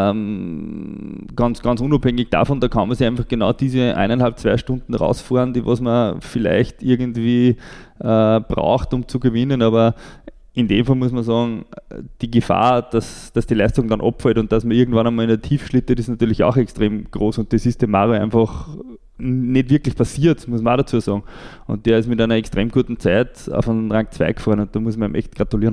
ähm, ganz, ganz unabhängig davon, da kann man sich einfach genau diese eineinhalb, zwei Stunden rausfahren, die was man vielleicht irgendwie äh, braucht, um zu gewinnen, aber in dem Fall muss man sagen, die Gefahr, dass, dass die Leistung dann abfällt und dass man irgendwann einmal in der Tiefschlitte, ist natürlich auch extrem groß, und das ist dem Mario einfach nicht wirklich passiert, muss man auch dazu sagen. Und der ist mit einer extrem guten Zeit auf einen Rang zwei gefahren, und da muss man ihm echt gratulieren.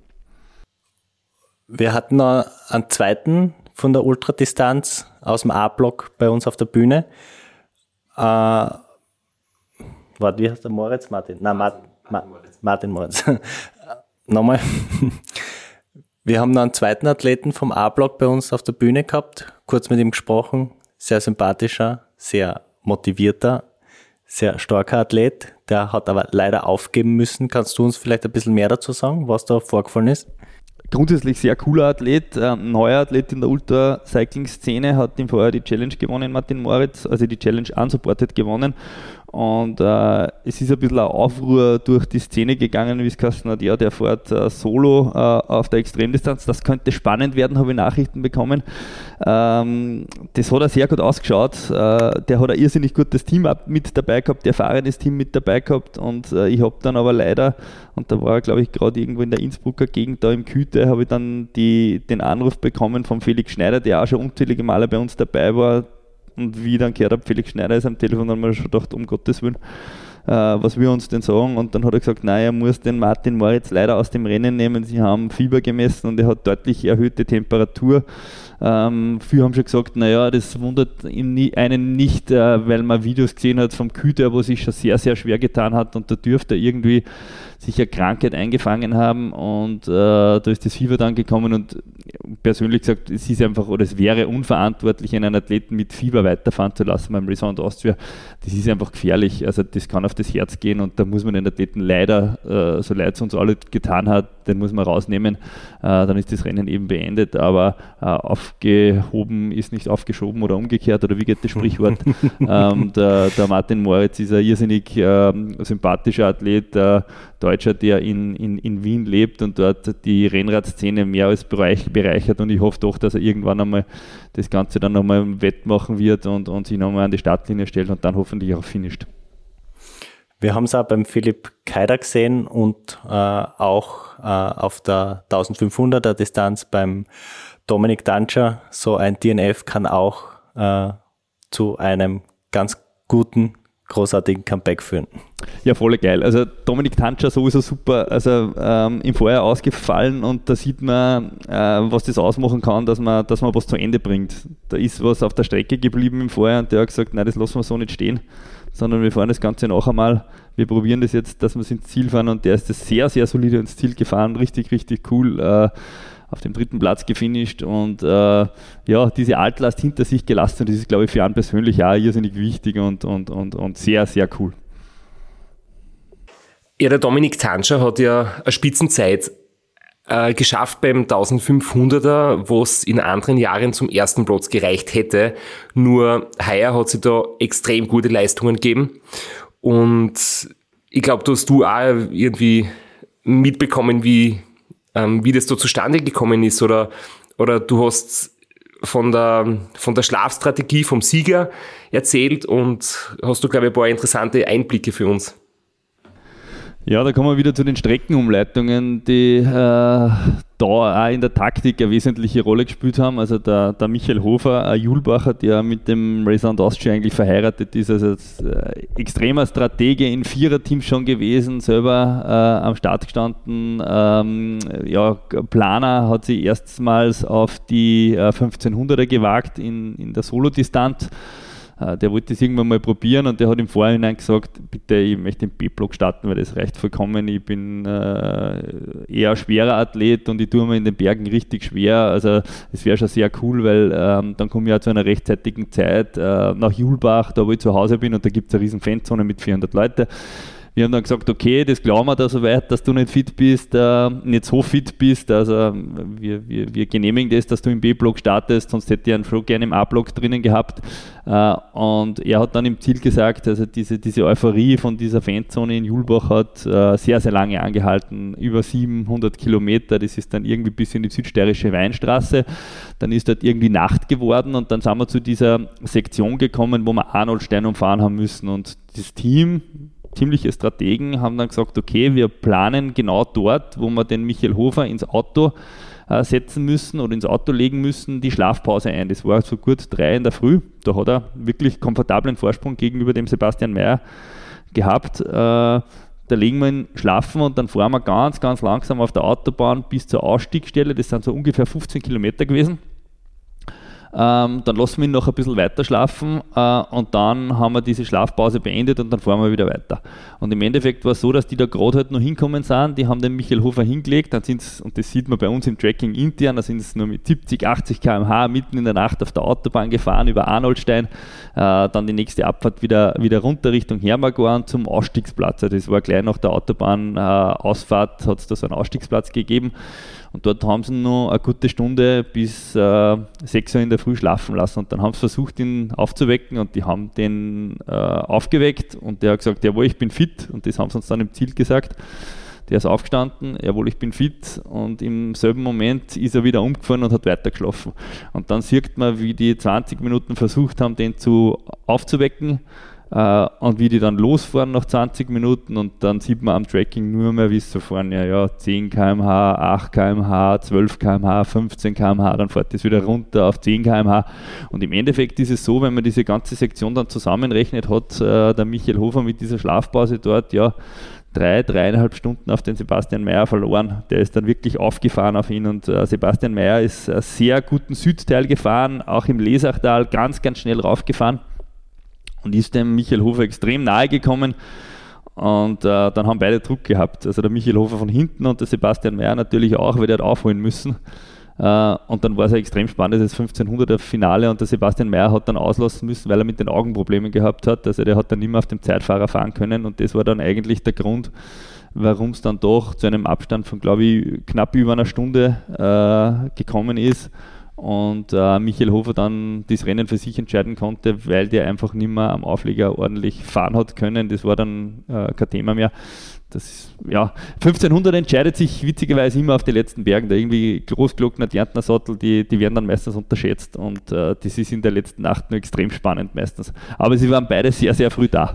Wir hatten noch einen zweiten von der Ultradistanz aus dem A-Block bei uns auf der Bühne. Äh, warte, wie heißt der Moritz? Martin? Nein, Martin, Martin Moritz. Martin Moritz. Nochmal. Wir haben noch einen zweiten Athleten vom A-Block bei uns auf der Bühne gehabt, kurz mit ihm gesprochen, sehr sympathischer, sehr motivierter, sehr starker Athlet, der hat aber leider aufgeben müssen. Kannst du uns vielleicht ein bisschen mehr dazu sagen, was da vorgefallen ist? Grundsätzlich sehr cooler Athlet, ein neuer Athlet in der Ultra-Cycling-Szene, hat im Vorjahr die Challenge gewonnen, Martin Moritz, also die Challenge unsupported gewonnen. Und äh, es ist ein bisschen ein Aufruhr durch die Szene gegangen, wie es geheißen hat, ja, der fährt äh, solo äh, auf der Extremdistanz, das könnte spannend werden, habe ich Nachrichten bekommen. Ähm, das hat er sehr gut ausgeschaut, äh, der hat ein irrsinnig gutes Team mit dabei gehabt, erfahrenes Team mit dabei gehabt, und äh, ich habe dann aber leider, und da war er, glaube ich, gerade irgendwo in der Innsbrucker Gegend, da im Küte, habe ich dann die, den Anruf bekommen von Felix Schneider, der auch schon unzählige Male bei uns dabei war. Und wie ich dann gehört habe, Felix Schneider ist am Telefon, dann haben wir schon gedacht, um Gottes Willen, äh, was wir uns denn sagen. Und dann hat er gesagt, nein, er muss den Martin Moritz leider aus dem Rennen nehmen. Sie haben Fieber gemessen und er hat deutlich erhöhte Temperatur. Ähm, viele haben schon gesagt, naja, das wundert ihn nie, einen nicht, äh, weil man Videos gesehen hat vom Küter, wo sich schon sehr, sehr schwer getan hat und da dürfte er irgendwie sich eine Krankheit eingefangen haben und äh, da ist das Fieber dann gekommen und persönlich gesagt, es ist einfach, oder es wäre unverantwortlich, einen Athleten mit Fieber weiterfahren zu lassen beim Race Around Austria. Das ist einfach gefährlich, also das kann auf das Herz gehen und da muss man den Athleten leider, äh, so leid es uns alle getan hat, den muss man rausnehmen, äh, dann ist das Rennen eben beendet, aber äh, aufgehoben ist nicht aufgeschoben oder umgekehrt, oder wie geht das Sprichwort? ähm, der, der Martin Moritz ist ein irrsinnig äh, sympathischer Athlet, äh, Deutscher, der in, in, in Wien lebt und dort die Rennradszene mehr als bereich, bereichert und ich hoffe doch, dass er irgendwann einmal das Ganze dann nochmal wettmachen wird und, und sich nochmal an die Startlinie stellt und dann hoffentlich auch finisht. Wir haben es auch beim Philipp Keider gesehen und äh, auch äh, auf der eintausendfünfhunderter Distanz beim Dominik Danscher. So ein D N F kann auch äh, zu einem ganz guten, großartigen Comeback führen. Ja, voll geil. Also Dominik Danscher sowieso super, also ähm, im Vorjahr ausgefallen und da sieht man, äh, was das ausmachen kann, dass man, dass man was zu Ende bringt. Da ist was auf der Strecke geblieben im Vorjahr und der hat gesagt, nein, das lassen wir so nicht stehen, sondern wir fahren das Ganze noch einmal. Wir probieren das jetzt, dass wir es ins Ziel fahren und der ist das sehr, sehr solide ins Ziel gefahren, richtig, richtig cool. Äh, auf dem dritten Platz gefinisht und äh, ja, diese Altlast hinter sich gelassen und das ist, glaube ich, für einen persönlich auch irrsinnig wichtig und, und, und, und sehr, sehr cool. Ja, der Dominik Danscher hat ja eine Spitzenzeit äh, geschafft beim eintausendfünfhunderter, wo es in anderen Jahren zum ersten Platz gereicht hätte. Nur heuer hat sie da extrem gute Leistungen gegeben und ich glaube, dass du auch irgendwie mitbekommen, wie Ähm, wie das da zustande gekommen ist oder, oder du hast von der, von der Schlafstrategie vom Sieger erzählt und hast du, glaube ich, ein paar interessante Einblicke für uns. Ja, da kommen wir wieder zu den Streckenumleitungen, die äh, da auch in der Taktik eine wesentliche Rolle gespielt haben. Also der, der Michael Hofer, ein Julbacher, der mit dem Race Around Austria eigentlich verheiratet ist, also äh, extremer Stratege in Viererteams schon gewesen, selber äh, am Start gestanden. Ähm, ja, Planer hat sich erstmals auf die äh, fünfzehnhunderter gewagt in, in der Solo-Distanz. Der wollte das irgendwann mal probieren und der hat im Vorhinein gesagt, bitte, ich möchte den B-Block starten, weil das reicht vollkommen. Ich bin äh, eher ein schwerer Athlet und ich tue mir in den Bergen richtig schwer. Also es wäre schon sehr cool, weil ähm, dann komme ich auch zu einer rechtzeitigen Zeit äh, nach Julbach, da wo ich zu Hause bin und da gibt es eine riesen Fanzone mit vierhundert Leuten. Wir haben dann gesagt, okay, das glauben wir da so weit, dass du nicht fit bist, äh, nicht so fit bist. Also wir, wir, wir genehmigen das, dass du im B-Block startest, sonst hätte ich einen schon gerne im A-Block drinnen gehabt. Äh, und er hat dann im Ziel gesagt, also diese, diese Euphorie von dieser Fanzone in Julbach hat äh, sehr, sehr lange angehalten, über siebenhundert Kilometer, das ist dann irgendwie bis in die südsteirische Weinstraße. Dann ist dort irgendwie Nacht geworden und dann sind wir zu dieser Sektion gekommen, wo wir Arnoldstein umfahren haben müssen und das Team, ziemliche Strategen haben dann gesagt, okay, wir planen genau dort, wo wir den Michael Hofer ins Auto äh, setzen müssen oder ins Auto legen müssen, die Schlafpause ein. Das war so gut drei in der Früh. Da hat er wirklich komfortablen Vorsprung gegenüber dem Sebastian Mayer gehabt. Äh, da legen wir ihn schlafen und dann fahren wir ganz, ganz langsam auf der Autobahn bis zur Ausstiegsstelle. Das sind so ungefähr fünfzehn Kilometer gewesen. Ähm, dann lassen wir ihn noch ein bisschen weiter schlafen äh, und dann haben wir diese Schlafpause beendet und dann fahren wir wieder weiter. Und im Endeffekt war es so, dass die da gerade halt noch hinkommen sind, die haben den Michael Hofer hingelegt, dann sind es, und das sieht man bei uns im Tracking intern, da sind es nur mit siebzig, achtzig Kilometer pro Stunde mitten in der Nacht auf der Autobahn gefahren über Arnoldstein, äh, dann die nächste Abfahrt wieder, wieder runter Richtung Hermagorn zum Ausstiegsplatz. Also das war gleich nach der Autobahnausfahrt, äh, hat es da so einen Ausstiegsplatz gegeben. Und dort haben sie noch eine gute Stunde bis äh, sechs Uhr in der Früh schlafen lassen. Und dann haben sie versucht, ihn aufzuwecken und die haben den äh, aufgeweckt und der hat gesagt, jawohl, ich bin fit. Und das haben sie uns dann im Ziel gesagt. Der ist aufgestanden, jawohl, ich bin fit. Und im selben Moment ist er wieder umgefahren und hat weitergeschlafen. Und dann sieht man, wie die zwanzig Minuten versucht haben, den zu aufzuwecken. Uh, und wie die dann losfahren nach zwanzig Minuten und dann sieht man am Tracking nur mehr, wie es so fahren, ja, ja, zehn Kilometer pro Stunde, acht Kilometer pro Stunde, zwölf Kilometer pro Stunde, fünfzehn Kilometer pro Stunde, dann fährt das wieder runter auf zehn Kilometer pro Stunde. Und im Endeffekt ist es so, wenn man diese ganze Sektion dann zusammenrechnet, hat uh, der Michael Hofer mit dieser Schlafpause dort, ja, drei, dreieinhalb Stunden auf den Sebastian Mayer verloren. Der ist dann wirklich aufgefahren auf ihn und uh, Sebastian Mayer ist einen sehr guten Südteil gefahren, auch im Lesachtal ganz, ganz schnell raufgefahren. Und ist dem Michael Hofer extrem nahe gekommen und äh, dann haben beide Druck gehabt. Also der Michael Hofer von hinten und der Sebastian Mayer natürlich auch, weil der hat aufholen müssen. Äh, und dann war es ein extrem spannendes fünfzehnhunderter Finale und der Sebastian Mayer hat dann auslassen müssen, weil er mit den Augenproblemen gehabt hat. Also der hat dann nicht mehr auf dem Zeitfahrer fahren können und das war dann eigentlich der Grund, warum es dann doch zu einem Abstand von, glaube ich, knapp über einer Stunde äh, gekommen ist. Und äh, Michael Hofer dann das Rennen für sich entscheiden konnte, weil der einfach nicht mehr am Aufleger ordentlich fahren hat können. Das war dann äh, kein Thema mehr. Das ist, ja, fünfzehnhundert entscheidet sich witzigerweise immer auf den letzten Bergen. Da irgendwie Großglockner, Därntner Sattel, die, die werden dann meistens unterschätzt und äh, das ist in der letzten Nacht nur extrem spannend meistens. Aber sie waren beide sehr, sehr früh da.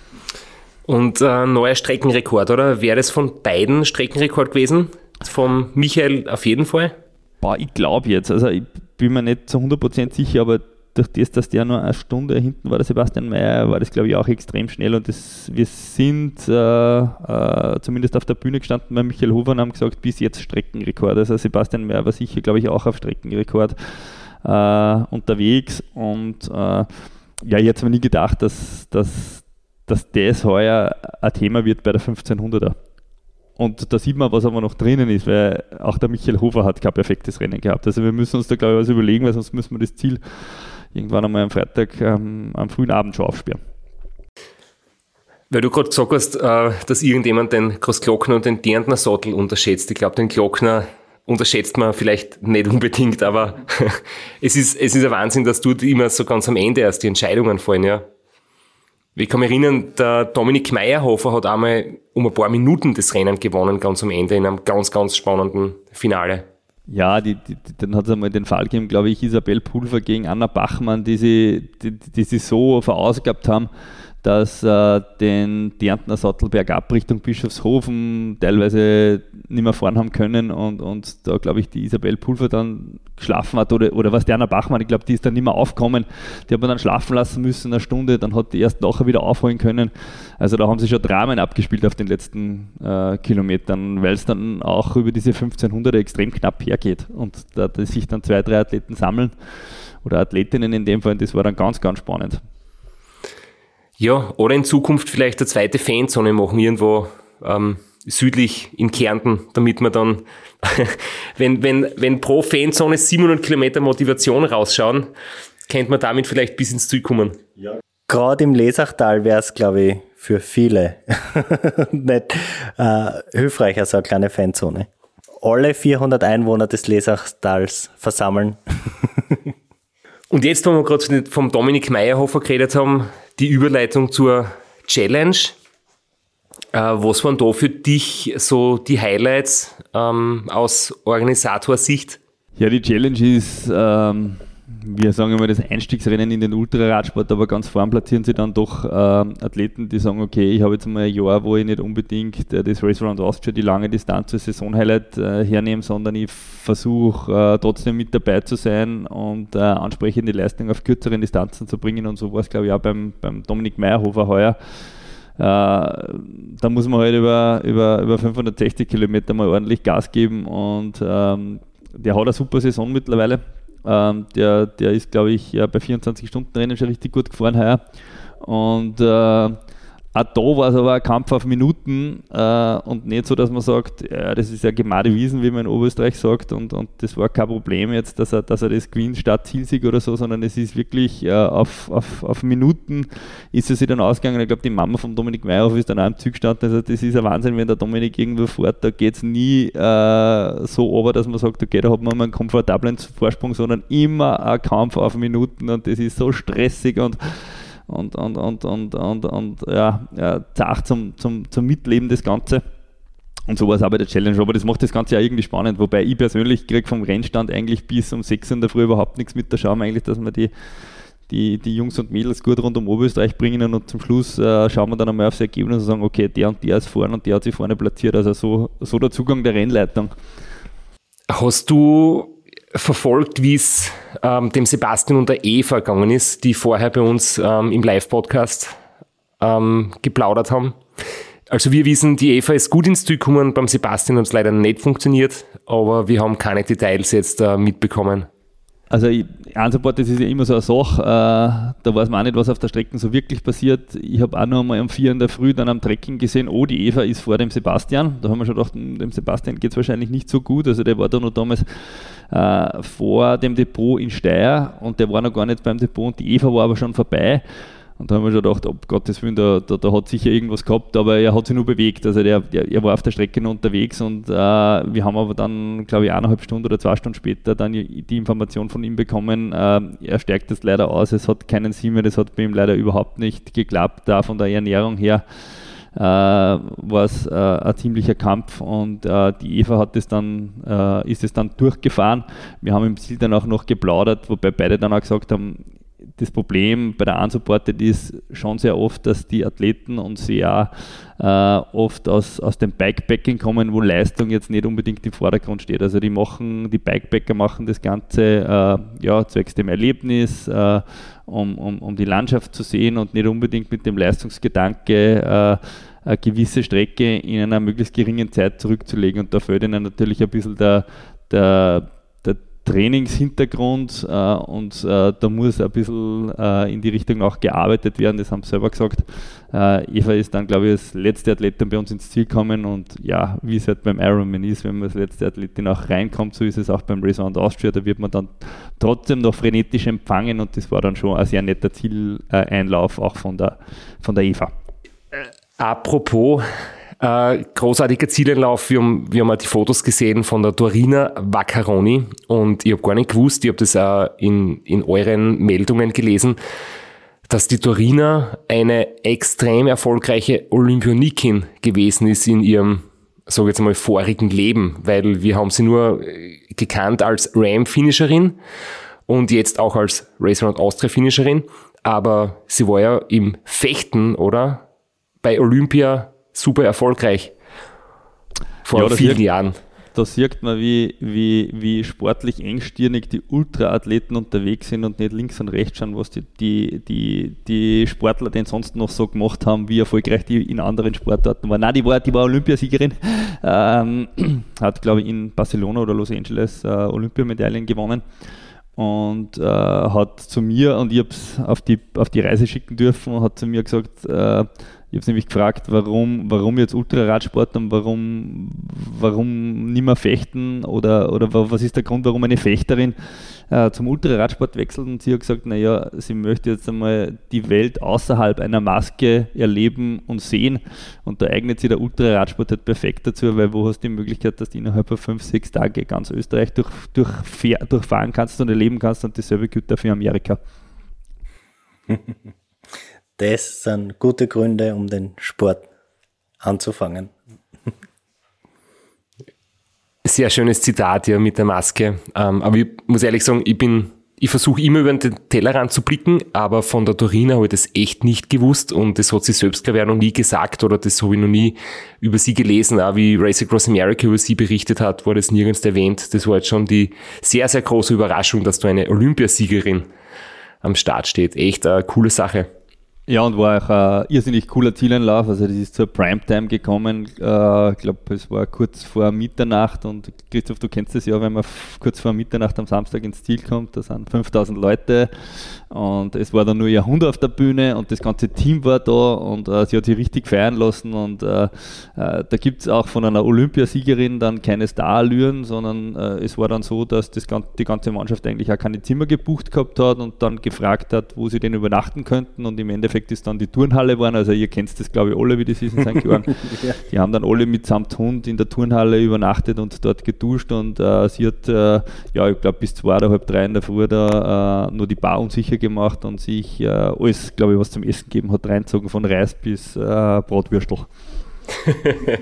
Und äh, neuer Streckenrekord, oder? Wäre das von beiden Streckenrekord gewesen? Vom Michael auf jeden Fall? Boah, ich glaube jetzt, also ich bin mir nicht zu hundert Prozent sicher, aber durch das, dass der nur eine Stunde hinten war, der Sebastian Mayer, war das, glaube ich, auch extrem schnell und das, wir sind äh, äh, zumindest auf der Bühne gestanden bei Michael Hofer und haben gesagt, bis jetzt Streckenrekord. Also Sebastian Mayer war sicher, glaube ich, auch auf Streckenrekord äh, unterwegs und äh, ja, ich hätte mir nie gedacht, dass, dass, dass das heuer ein Thema wird bei der fünfzehnhunderter. Und da sieht man, was aber noch drinnen ist, weil auch der Michael Hofer hat kein perfektes Rennen gehabt. Also wir müssen uns da, glaube ich, was überlegen, weil sonst müssen wir das Ziel irgendwann einmal am Freitag ähm, am frühen Abend schon aufsperren. Weil du gerade gesagt hast, äh, dass irgendjemand den Großglockner und den Därntner Sattel unterschätzt. Ich glaube, den Glockner unterschätzt man vielleicht nicht unbedingt, aber es ist, es ist ein Wahnsinn, dass dort immer so ganz am Ende erst die Entscheidungen fallen, ja. Ich kann mich erinnern, der Dominik Meyerhofer hat einmal um ein paar Minuten das Rennen gewonnen, ganz am Ende, in einem ganz, ganz spannenden Finale. Ja, die, die, dann hat es einmal den Fall gegeben, glaube ich, Isabel Pulver gegen Anna Bachmann, die sie, die, die sie so verausgabt haben, dass äh, den Därntner Sattel bergab Richtung Bischofshofen teilweise nicht mehr fahren haben können und, und da, glaube ich, die Isabel Pulver dann geschlafen hat oder, oder was, die Anna Bachmann, ich glaube, die ist dann nicht mehr aufgekommen, die hat man dann schlafen lassen müssen, eine Stunde, dann hat die erst nachher wieder aufholen können. Also da haben sie schon Dramen abgespielt auf den letzten äh, Kilometern, weil es dann auch über diese fünfzehnhunderter extrem knapp hergeht und da, da sich dann zwei, drei Athleten sammeln oder Athletinnen in dem Fall, das war dann ganz, ganz spannend. Ja, oder in Zukunft vielleicht eine zweite Fanzone machen, irgendwo ähm, südlich in Kärnten, damit man dann, wenn, wenn, wenn pro Fanzone siebenhundert Kilometer Motivation rausschauen, könnte man damit vielleicht bis ins Ziel kommen. Ja. Gerade im Lesachtal wäre es, glaube ich, für viele nicht äh, hilfreicher, so eine kleine Fanzone. Alle vierhundert Einwohner des Lesachstals versammeln. Und jetzt, wo wir gerade vom Dominik Meyerhofer geredet haben, die Überleitung zur Challenge. Äh, was waren da für dich so die Highlights ähm, aus Organisatorsicht? Ja, die Challenge ist, ähm, wir sagen immer, das Einstiegsrennen in den Ultraradsport, aber ganz vorn platzieren sie dann doch äh, Athleten, die sagen, okay, ich habe jetzt mal ein Jahr, wo ich nicht unbedingt äh, das Race Around Austria, die lange Distanz als Saisonhighlight äh, hernehme, sondern ich versuche äh, trotzdem mit dabei zu sein und äh, ansprechende Leistung auf kürzeren Distanzen zu bringen und so war es, glaube ich, auch beim, beim Dominik Meyerhofer heuer. Äh, da muss man halt über, über, über fünfhundertsechzig Kilometer mal ordentlich Gas geben und ähm, der hat eine super Saison mittlerweile. Ähm, der, der ist, glaube ich, ja, bei vierundzwanzig Stunden Rennen schon richtig gut gefahren heuer. Und äh, auch da war es aber ein Kampf auf Minuten äh, und nicht so, dass man sagt, ja, das ist ja gemade Wiesen, wie man in Oberösterreich sagt, und, und das war kein Problem jetzt, dass er, dass er das gewinnt statt Zielsieg oder so, sondern es ist wirklich äh, auf, auf, auf Minuten ist es sich dann ausgegangen. Ich glaube, die Mama von Dominik Meyerhofer ist dann auch im Zug gestanden. Also das ist ein Wahnsinn, wenn der Dominik irgendwo fährt, da geht es nie äh, so runter, dass man sagt, okay, da hat man mal einen komfortablen Vorsprung, sondern immer ein Kampf auf Minuten und das ist so stressig und und, und, und, und, und, und ja, ja, zart zum, zum, zum Mitleben das Ganze. Und so war es auch bei der Challenge, aber das macht das Ganze ja irgendwie spannend, wobei ich persönlich kriege vom Rennstand eigentlich bis um sechs in der Früh überhaupt nichts mit. Da schauen wir eigentlich, dass wir die, die, die Jungs und Mädels gut rund um Oberösterreich bringen und zum Schluss äh, schauen wir dann einmal aufs Ergebnis und sagen, okay, der und der ist vorne und der hat sich vorne platziert. Also so, so der Zugang der Rennleitung. Hast du verfolgt, wie es ähm, dem Sebastian und der Eva gegangen ist, die vorher bei uns ähm, im Live-Podcast ähm, geplaudert haben? Also wir wissen, die Eva ist gut ins Ziel gekommen, beim Sebastian hat es leider nicht funktioniert, aber wir haben keine Details jetzt äh, mitbekommen. Also Einzelsport, das ist ja immer so eine Sache, äh, da weiß man auch nicht, was auf der Strecke so wirklich passiert. Ich habe auch noch einmal um vier in der Früh dann am Trekking gesehen, oh, die Eva ist vor dem Sebastian. Da haben wir schon gedacht, dem Sebastian geht es wahrscheinlich nicht so gut. Also der war da noch damals äh, vor dem Depot in Steyr und der war noch gar nicht beim Depot und die Eva war aber schon vorbei. Und da haben wir schon gedacht, um Gottes Willen, da, da, da hat sicher irgendwas gehabt, aber er hat sich nur bewegt. Also der, der, er war auf der Strecke noch unterwegs und äh, wir haben aber dann, glaube ich, eineinhalb Stunden oder zwei Stunden später dann die, die Information von ihm bekommen, äh, er steigt jetzt leider aus, es hat keinen Sinn mehr, das hat bei ihm leider überhaupt nicht geklappt. Da von der Ernährung her äh, war es äh, ein ziemlicher Kampf und äh, die Eva hat es dann, äh, ist es dann durchgefahren. Wir haben im Ziel dann auch noch geplaudert, wobei beide dann auch gesagt haben, das Problem bei der Unsupported ist schon sehr oft, dass die Athleten und sie auch äh, oft aus, aus dem Bikepacking kommen, wo Leistung jetzt nicht unbedingt im Vordergrund steht. Also die machen, die Bikepacker machen das Ganze äh, ja, zwecks dem Erlebnis, äh, um, um, um die Landschaft zu sehen und nicht unbedingt mit dem Leistungsgedanke, äh, eine gewisse Strecke in einer möglichst geringen Zeit zurückzulegen. Und da fällt ihnen natürlich ein bisschen der, der Trainingshintergrund äh, und äh, da muss ein bisschen äh, in die Richtung auch gearbeitet werden, das haben sie selber gesagt. Äh, Eva ist dann, glaube ich, als letzte Athletin bei uns ins Ziel gekommen und ja, wie es halt beim Ironman ist, wenn man als letzte Athletin auch reinkommt, so ist es auch beim Race Around Austria, da wird man dann trotzdem noch frenetisch empfangen und das war dann schon ein sehr netter Zieleinlauf auch von der, von der Eva. Äh, apropos Äh, großartiger Zieleinlauf, wir haben, wir haben auch die Fotos gesehen von der Dorina Vaccaroni und ich habe gar nicht gewusst, ich habe das auch in, in euren Meldungen gelesen, dass die Dorina eine extrem erfolgreiche Olympionikin gewesen ist in ihrem, sage ich jetzt mal, vorigen Leben, weil wir haben sie nur gekannt als Ram-Finisherin und jetzt auch als Race Around Austria-Finisherin, aber sie war ja im Fechten, oder? Bei Olympia super erfolgreich vor ja, vielen sieht, Jahren. Da sieht man, wie, wie, wie sportlich engstirnig die Ultraathleten unterwegs sind und nicht links und rechts schauen, was die, die, die, die Sportler denn sonst noch so gemacht haben, wie erfolgreich die in anderen Sportarten waren. Nein, die war, die war Olympiasiegerin, ähm, hat, glaube ich, in Barcelona oder Los Angeles äh, Olympiamedaillen gewonnen und äh, hat zu mir, und ich habe es auf die, auf die Reise schicken dürfen, hat zu mir gesagt, äh, ich habe es nämlich gefragt, warum, warum jetzt Ultraradsport und warum, warum nicht mehr fechten oder, oder was ist der Grund, warum eine Fechterin äh, zum Ultraradsport wechselt, und sie hat gesagt, naja, sie möchte jetzt einmal die Welt außerhalb einer Maske erleben und sehen, und da eignet sich der Ultraradsport halt perfekt dazu, weil wo hast du die Möglichkeit, dass du innerhalb von fünf, sechs Tage ganz Österreich durch, durch, durchfahren kannst und erleben kannst, und dasselbe gilt auch für Amerika. Das sind gute Gründe, um den Sport anzufangen. Sehr schönes Zitat, ja, mit der Maske. Ähm, aber ich muss ehrlich sagen, ich bin, ich versuche immer über den Tellerrand zu blicken, aber von der Dorina habe ich das echt nicht gewusst und das hat sie selbst, glaube ich, auch noch nie gesagt oder das habe ich noch nie über sie gelesen. Auch wie Race Across America über sie berichtet hat, war das nirgends erwähnt. Das war jetzt schon die sehr, sehr große Überraschung, dass da eine Olympiasiegerin am Start steht. Echt eine coole Sache. Ja, und war auch ein irrsinnig cooler Zieleinlauf. Also das ist zur Primetime gekommen. Äh, ich glaube, es war kurz vor Mitternacht, und Christoph, du kennst es ja, wenn man f- kurz vor Mitternacht am Samstag ins Ziel kommt, da sind fünftausend Leute und es war dann nur ihr Hund auf der Bühne und das ganze Team war da, und äh, sie hat sich richtig feiern lassen, und äh, äh, da gibt es auch von einer Olympiasiegerin dann keine Starallüren, sondern äh, es war dann so, dass das, die ganze Mannschaft eigentlich auch keine Zimmer gebucht gehabt hat und dann gefragt hat, wo sie denn übernachten könnten, und im Endeffekt ist dann die Turnhalle geworden. Also ihr kennt das, glaube ich, alle, wie das ist in Sankt Georgen. Ja. Die haben dann alle mitsamt Hund in der Turnhalle übernachtet und dort geduscht, und äh, sie hat, äh, ja, ich glaube, bis zwei oder halb drei in der Früh da äh, nur die Bar unsicher gemacht und sich äh, alles, glaube ich, was zum Essen gegeben hat, reinzogen, von Reis bis äh, Bratwürstel.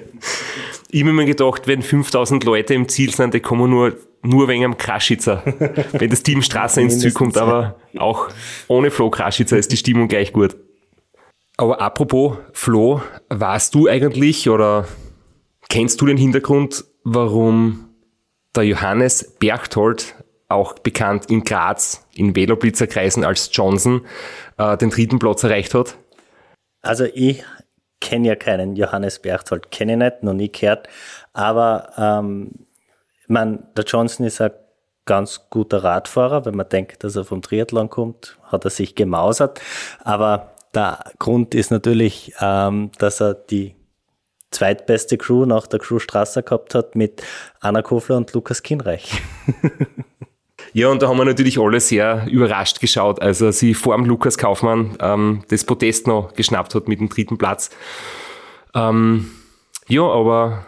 Ich habe mir gedacht, wenn fünftausend Leute im Ziel sind, die kommen nur, nur wegen einem Kraschitzer, wenn das Team Strasser ins Ziel kommt, aber auch ohne Flo Kraschitzer ist die Stimmung gleich gut. Aber apropos Flo, weißt du eigentlich oder kennst du den Hintergrund, warum der Johannes Berchtold, auch bekannt in Graz, in Veloblitzerkreisen als Johnson, äh, den dritten Platz erreicht hat? Also ich kenne ja keinen Johannes Berchtold, kenne ich nicht, noch nie gehört, aber ähm, ich mein, der Johnson ist ein ganz guter Radfahrer, wenn man denkt, dass er vom Triathlon kommt, hat er sich gemausert, aber der Grund ist natürlich, ähm, dass er die zweitbeste Crew nach der Crew Strasser gehabt hat mit Anna Kofler und Lukas Kinreich. Ja, und da haben wir natürlich alle sehr überrascht geschaut, als er sich vor dem Lukas Kaufmann ähm, das Podest noch geschnappt hat mit dem dritten Platz. Ähm, ja, aber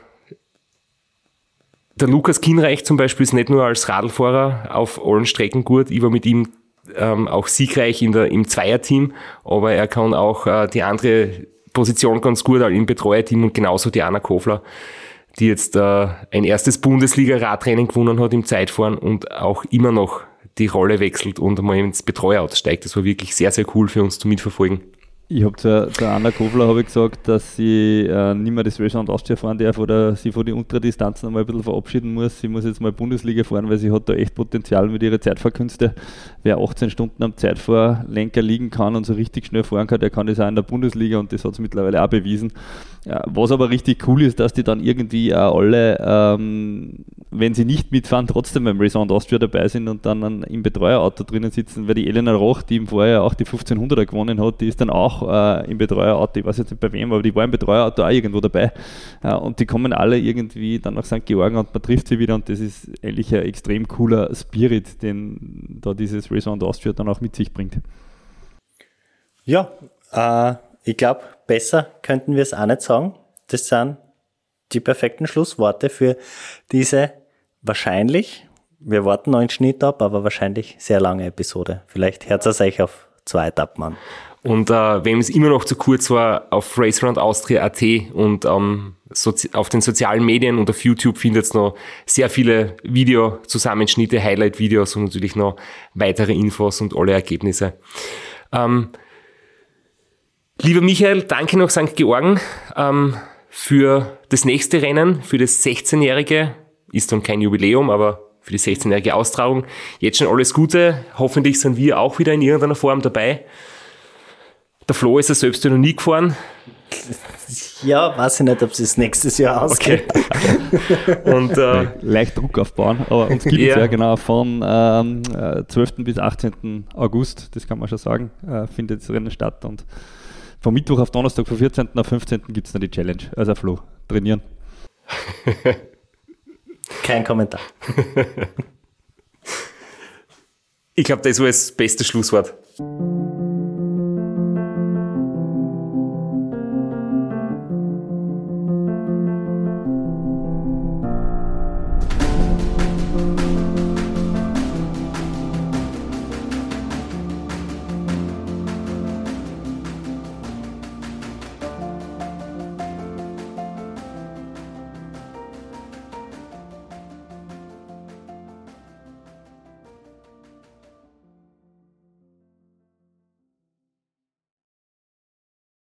der Lukas Kinreich zum Beispiel ist nicht nur als Radlfahrer auf allen Strecken gut, ich war mit ihm ähm, auch siegreich in der, im Zweierteam, aber er kann auch äh, die andere Position ganz gut im Betreuerteam und genauso die Anna Kofler, die jetzt äh, ein erstes Bundesliga-Radrennen gewonnen hat im Zeitfahren und auch immer noch die Rolle wechselt und einmal ins Betreuerauto steigt. Das war wirklich sehr, sehr cool für uns zu mitverfolgen. Ich habe zur, zur Anna Kofler habe ich gesagt, dass sie äh, nicht mehr das Race Round Austria fahren darf oder sie von den Ultradistanzen einmal ein bisschen verabschieden muss. Sie muss jetzt mal Bundesliga fahren, weil sie hat da echt Potenzial mit ihren Zeitfahrkünsten. Wer achtzehn Stunden am Zeitfahrlenker liegen kann und so richtig schnell fahren kann, der kann das auch in der Bundesliga und das hat sie mittlerweile auch bewiesen. Ja, was aber richtig cool ist, dass die dann irgendwie auch alle, ähm, wenn sie nicht mitfahren, trotzdem beim Race Round Austria dabei sind und dann an, im Betreuerauto drinnen sitzen, weil die Elena Roch, die im Vorjahr auch die fünfzehnhunderter gewonnen hat, die ist dann auch äh, im Betreuerauto, ich weiß jetzt nicht bei wem, aber die war im Betreuerauto auch irgendwo dabei. Äh, und die kommen alle irgendwie dann nach Sankt Georgen und man trifft sie wieder und das ist eigentlich ein extrem cooler Spirit, den da dieses Race Round Austria dann auch mit sich bringt. Ja, äh, ich glaube, besser könnten wir es auch nicht sagen. Das sind die perfekten Schlussworte für diese wahrscheinlich, wir warten noch einen Schnitt ab, aber wahrscheinlich sehr lange Episode. Vielleicht hört es euch auf zwei Etappen an. Und äh, wenn es immer noch zu kurz war, auf raceround austria punkt at und ähm, sozi- auf den sozialen Medien und auf YouTube findet es noch sehr viele Videozusammenschnitte, Highlight-Videos und natürlich noch weitere Infos und alle Ergebnisse. Ähm, Lieber Michael, danke nach Sankt Georgen ähm, für das nächste Rennen, für das sechzehnjährige, ist dann kein Jubiläum, aber für die sechzehnjährige Austragung. Jetzt schon alles Gute, hoffentlich sind wir auch wieder in irgendeiner Form dabei. Der Flo ist ja selbst noch nie gefahren. Ja, weiß ich nicht, ob es das nächstes Jahr ausgeht. Okay. Und, äh, leicht Druck aufbauen, aber uns gibt es ja. ja genau von ähm, zwölften bis achtzehnten August, das kann man schon sagen, äh, findet das Rennen statt und von Mittwoch auf Donnerstag, von vierzehnten auf fünfzehnten gibt es dann die Challenge. Also Flo, trainieren. Kein Kommentar. Ich glaube, das war das beste Schlusswort.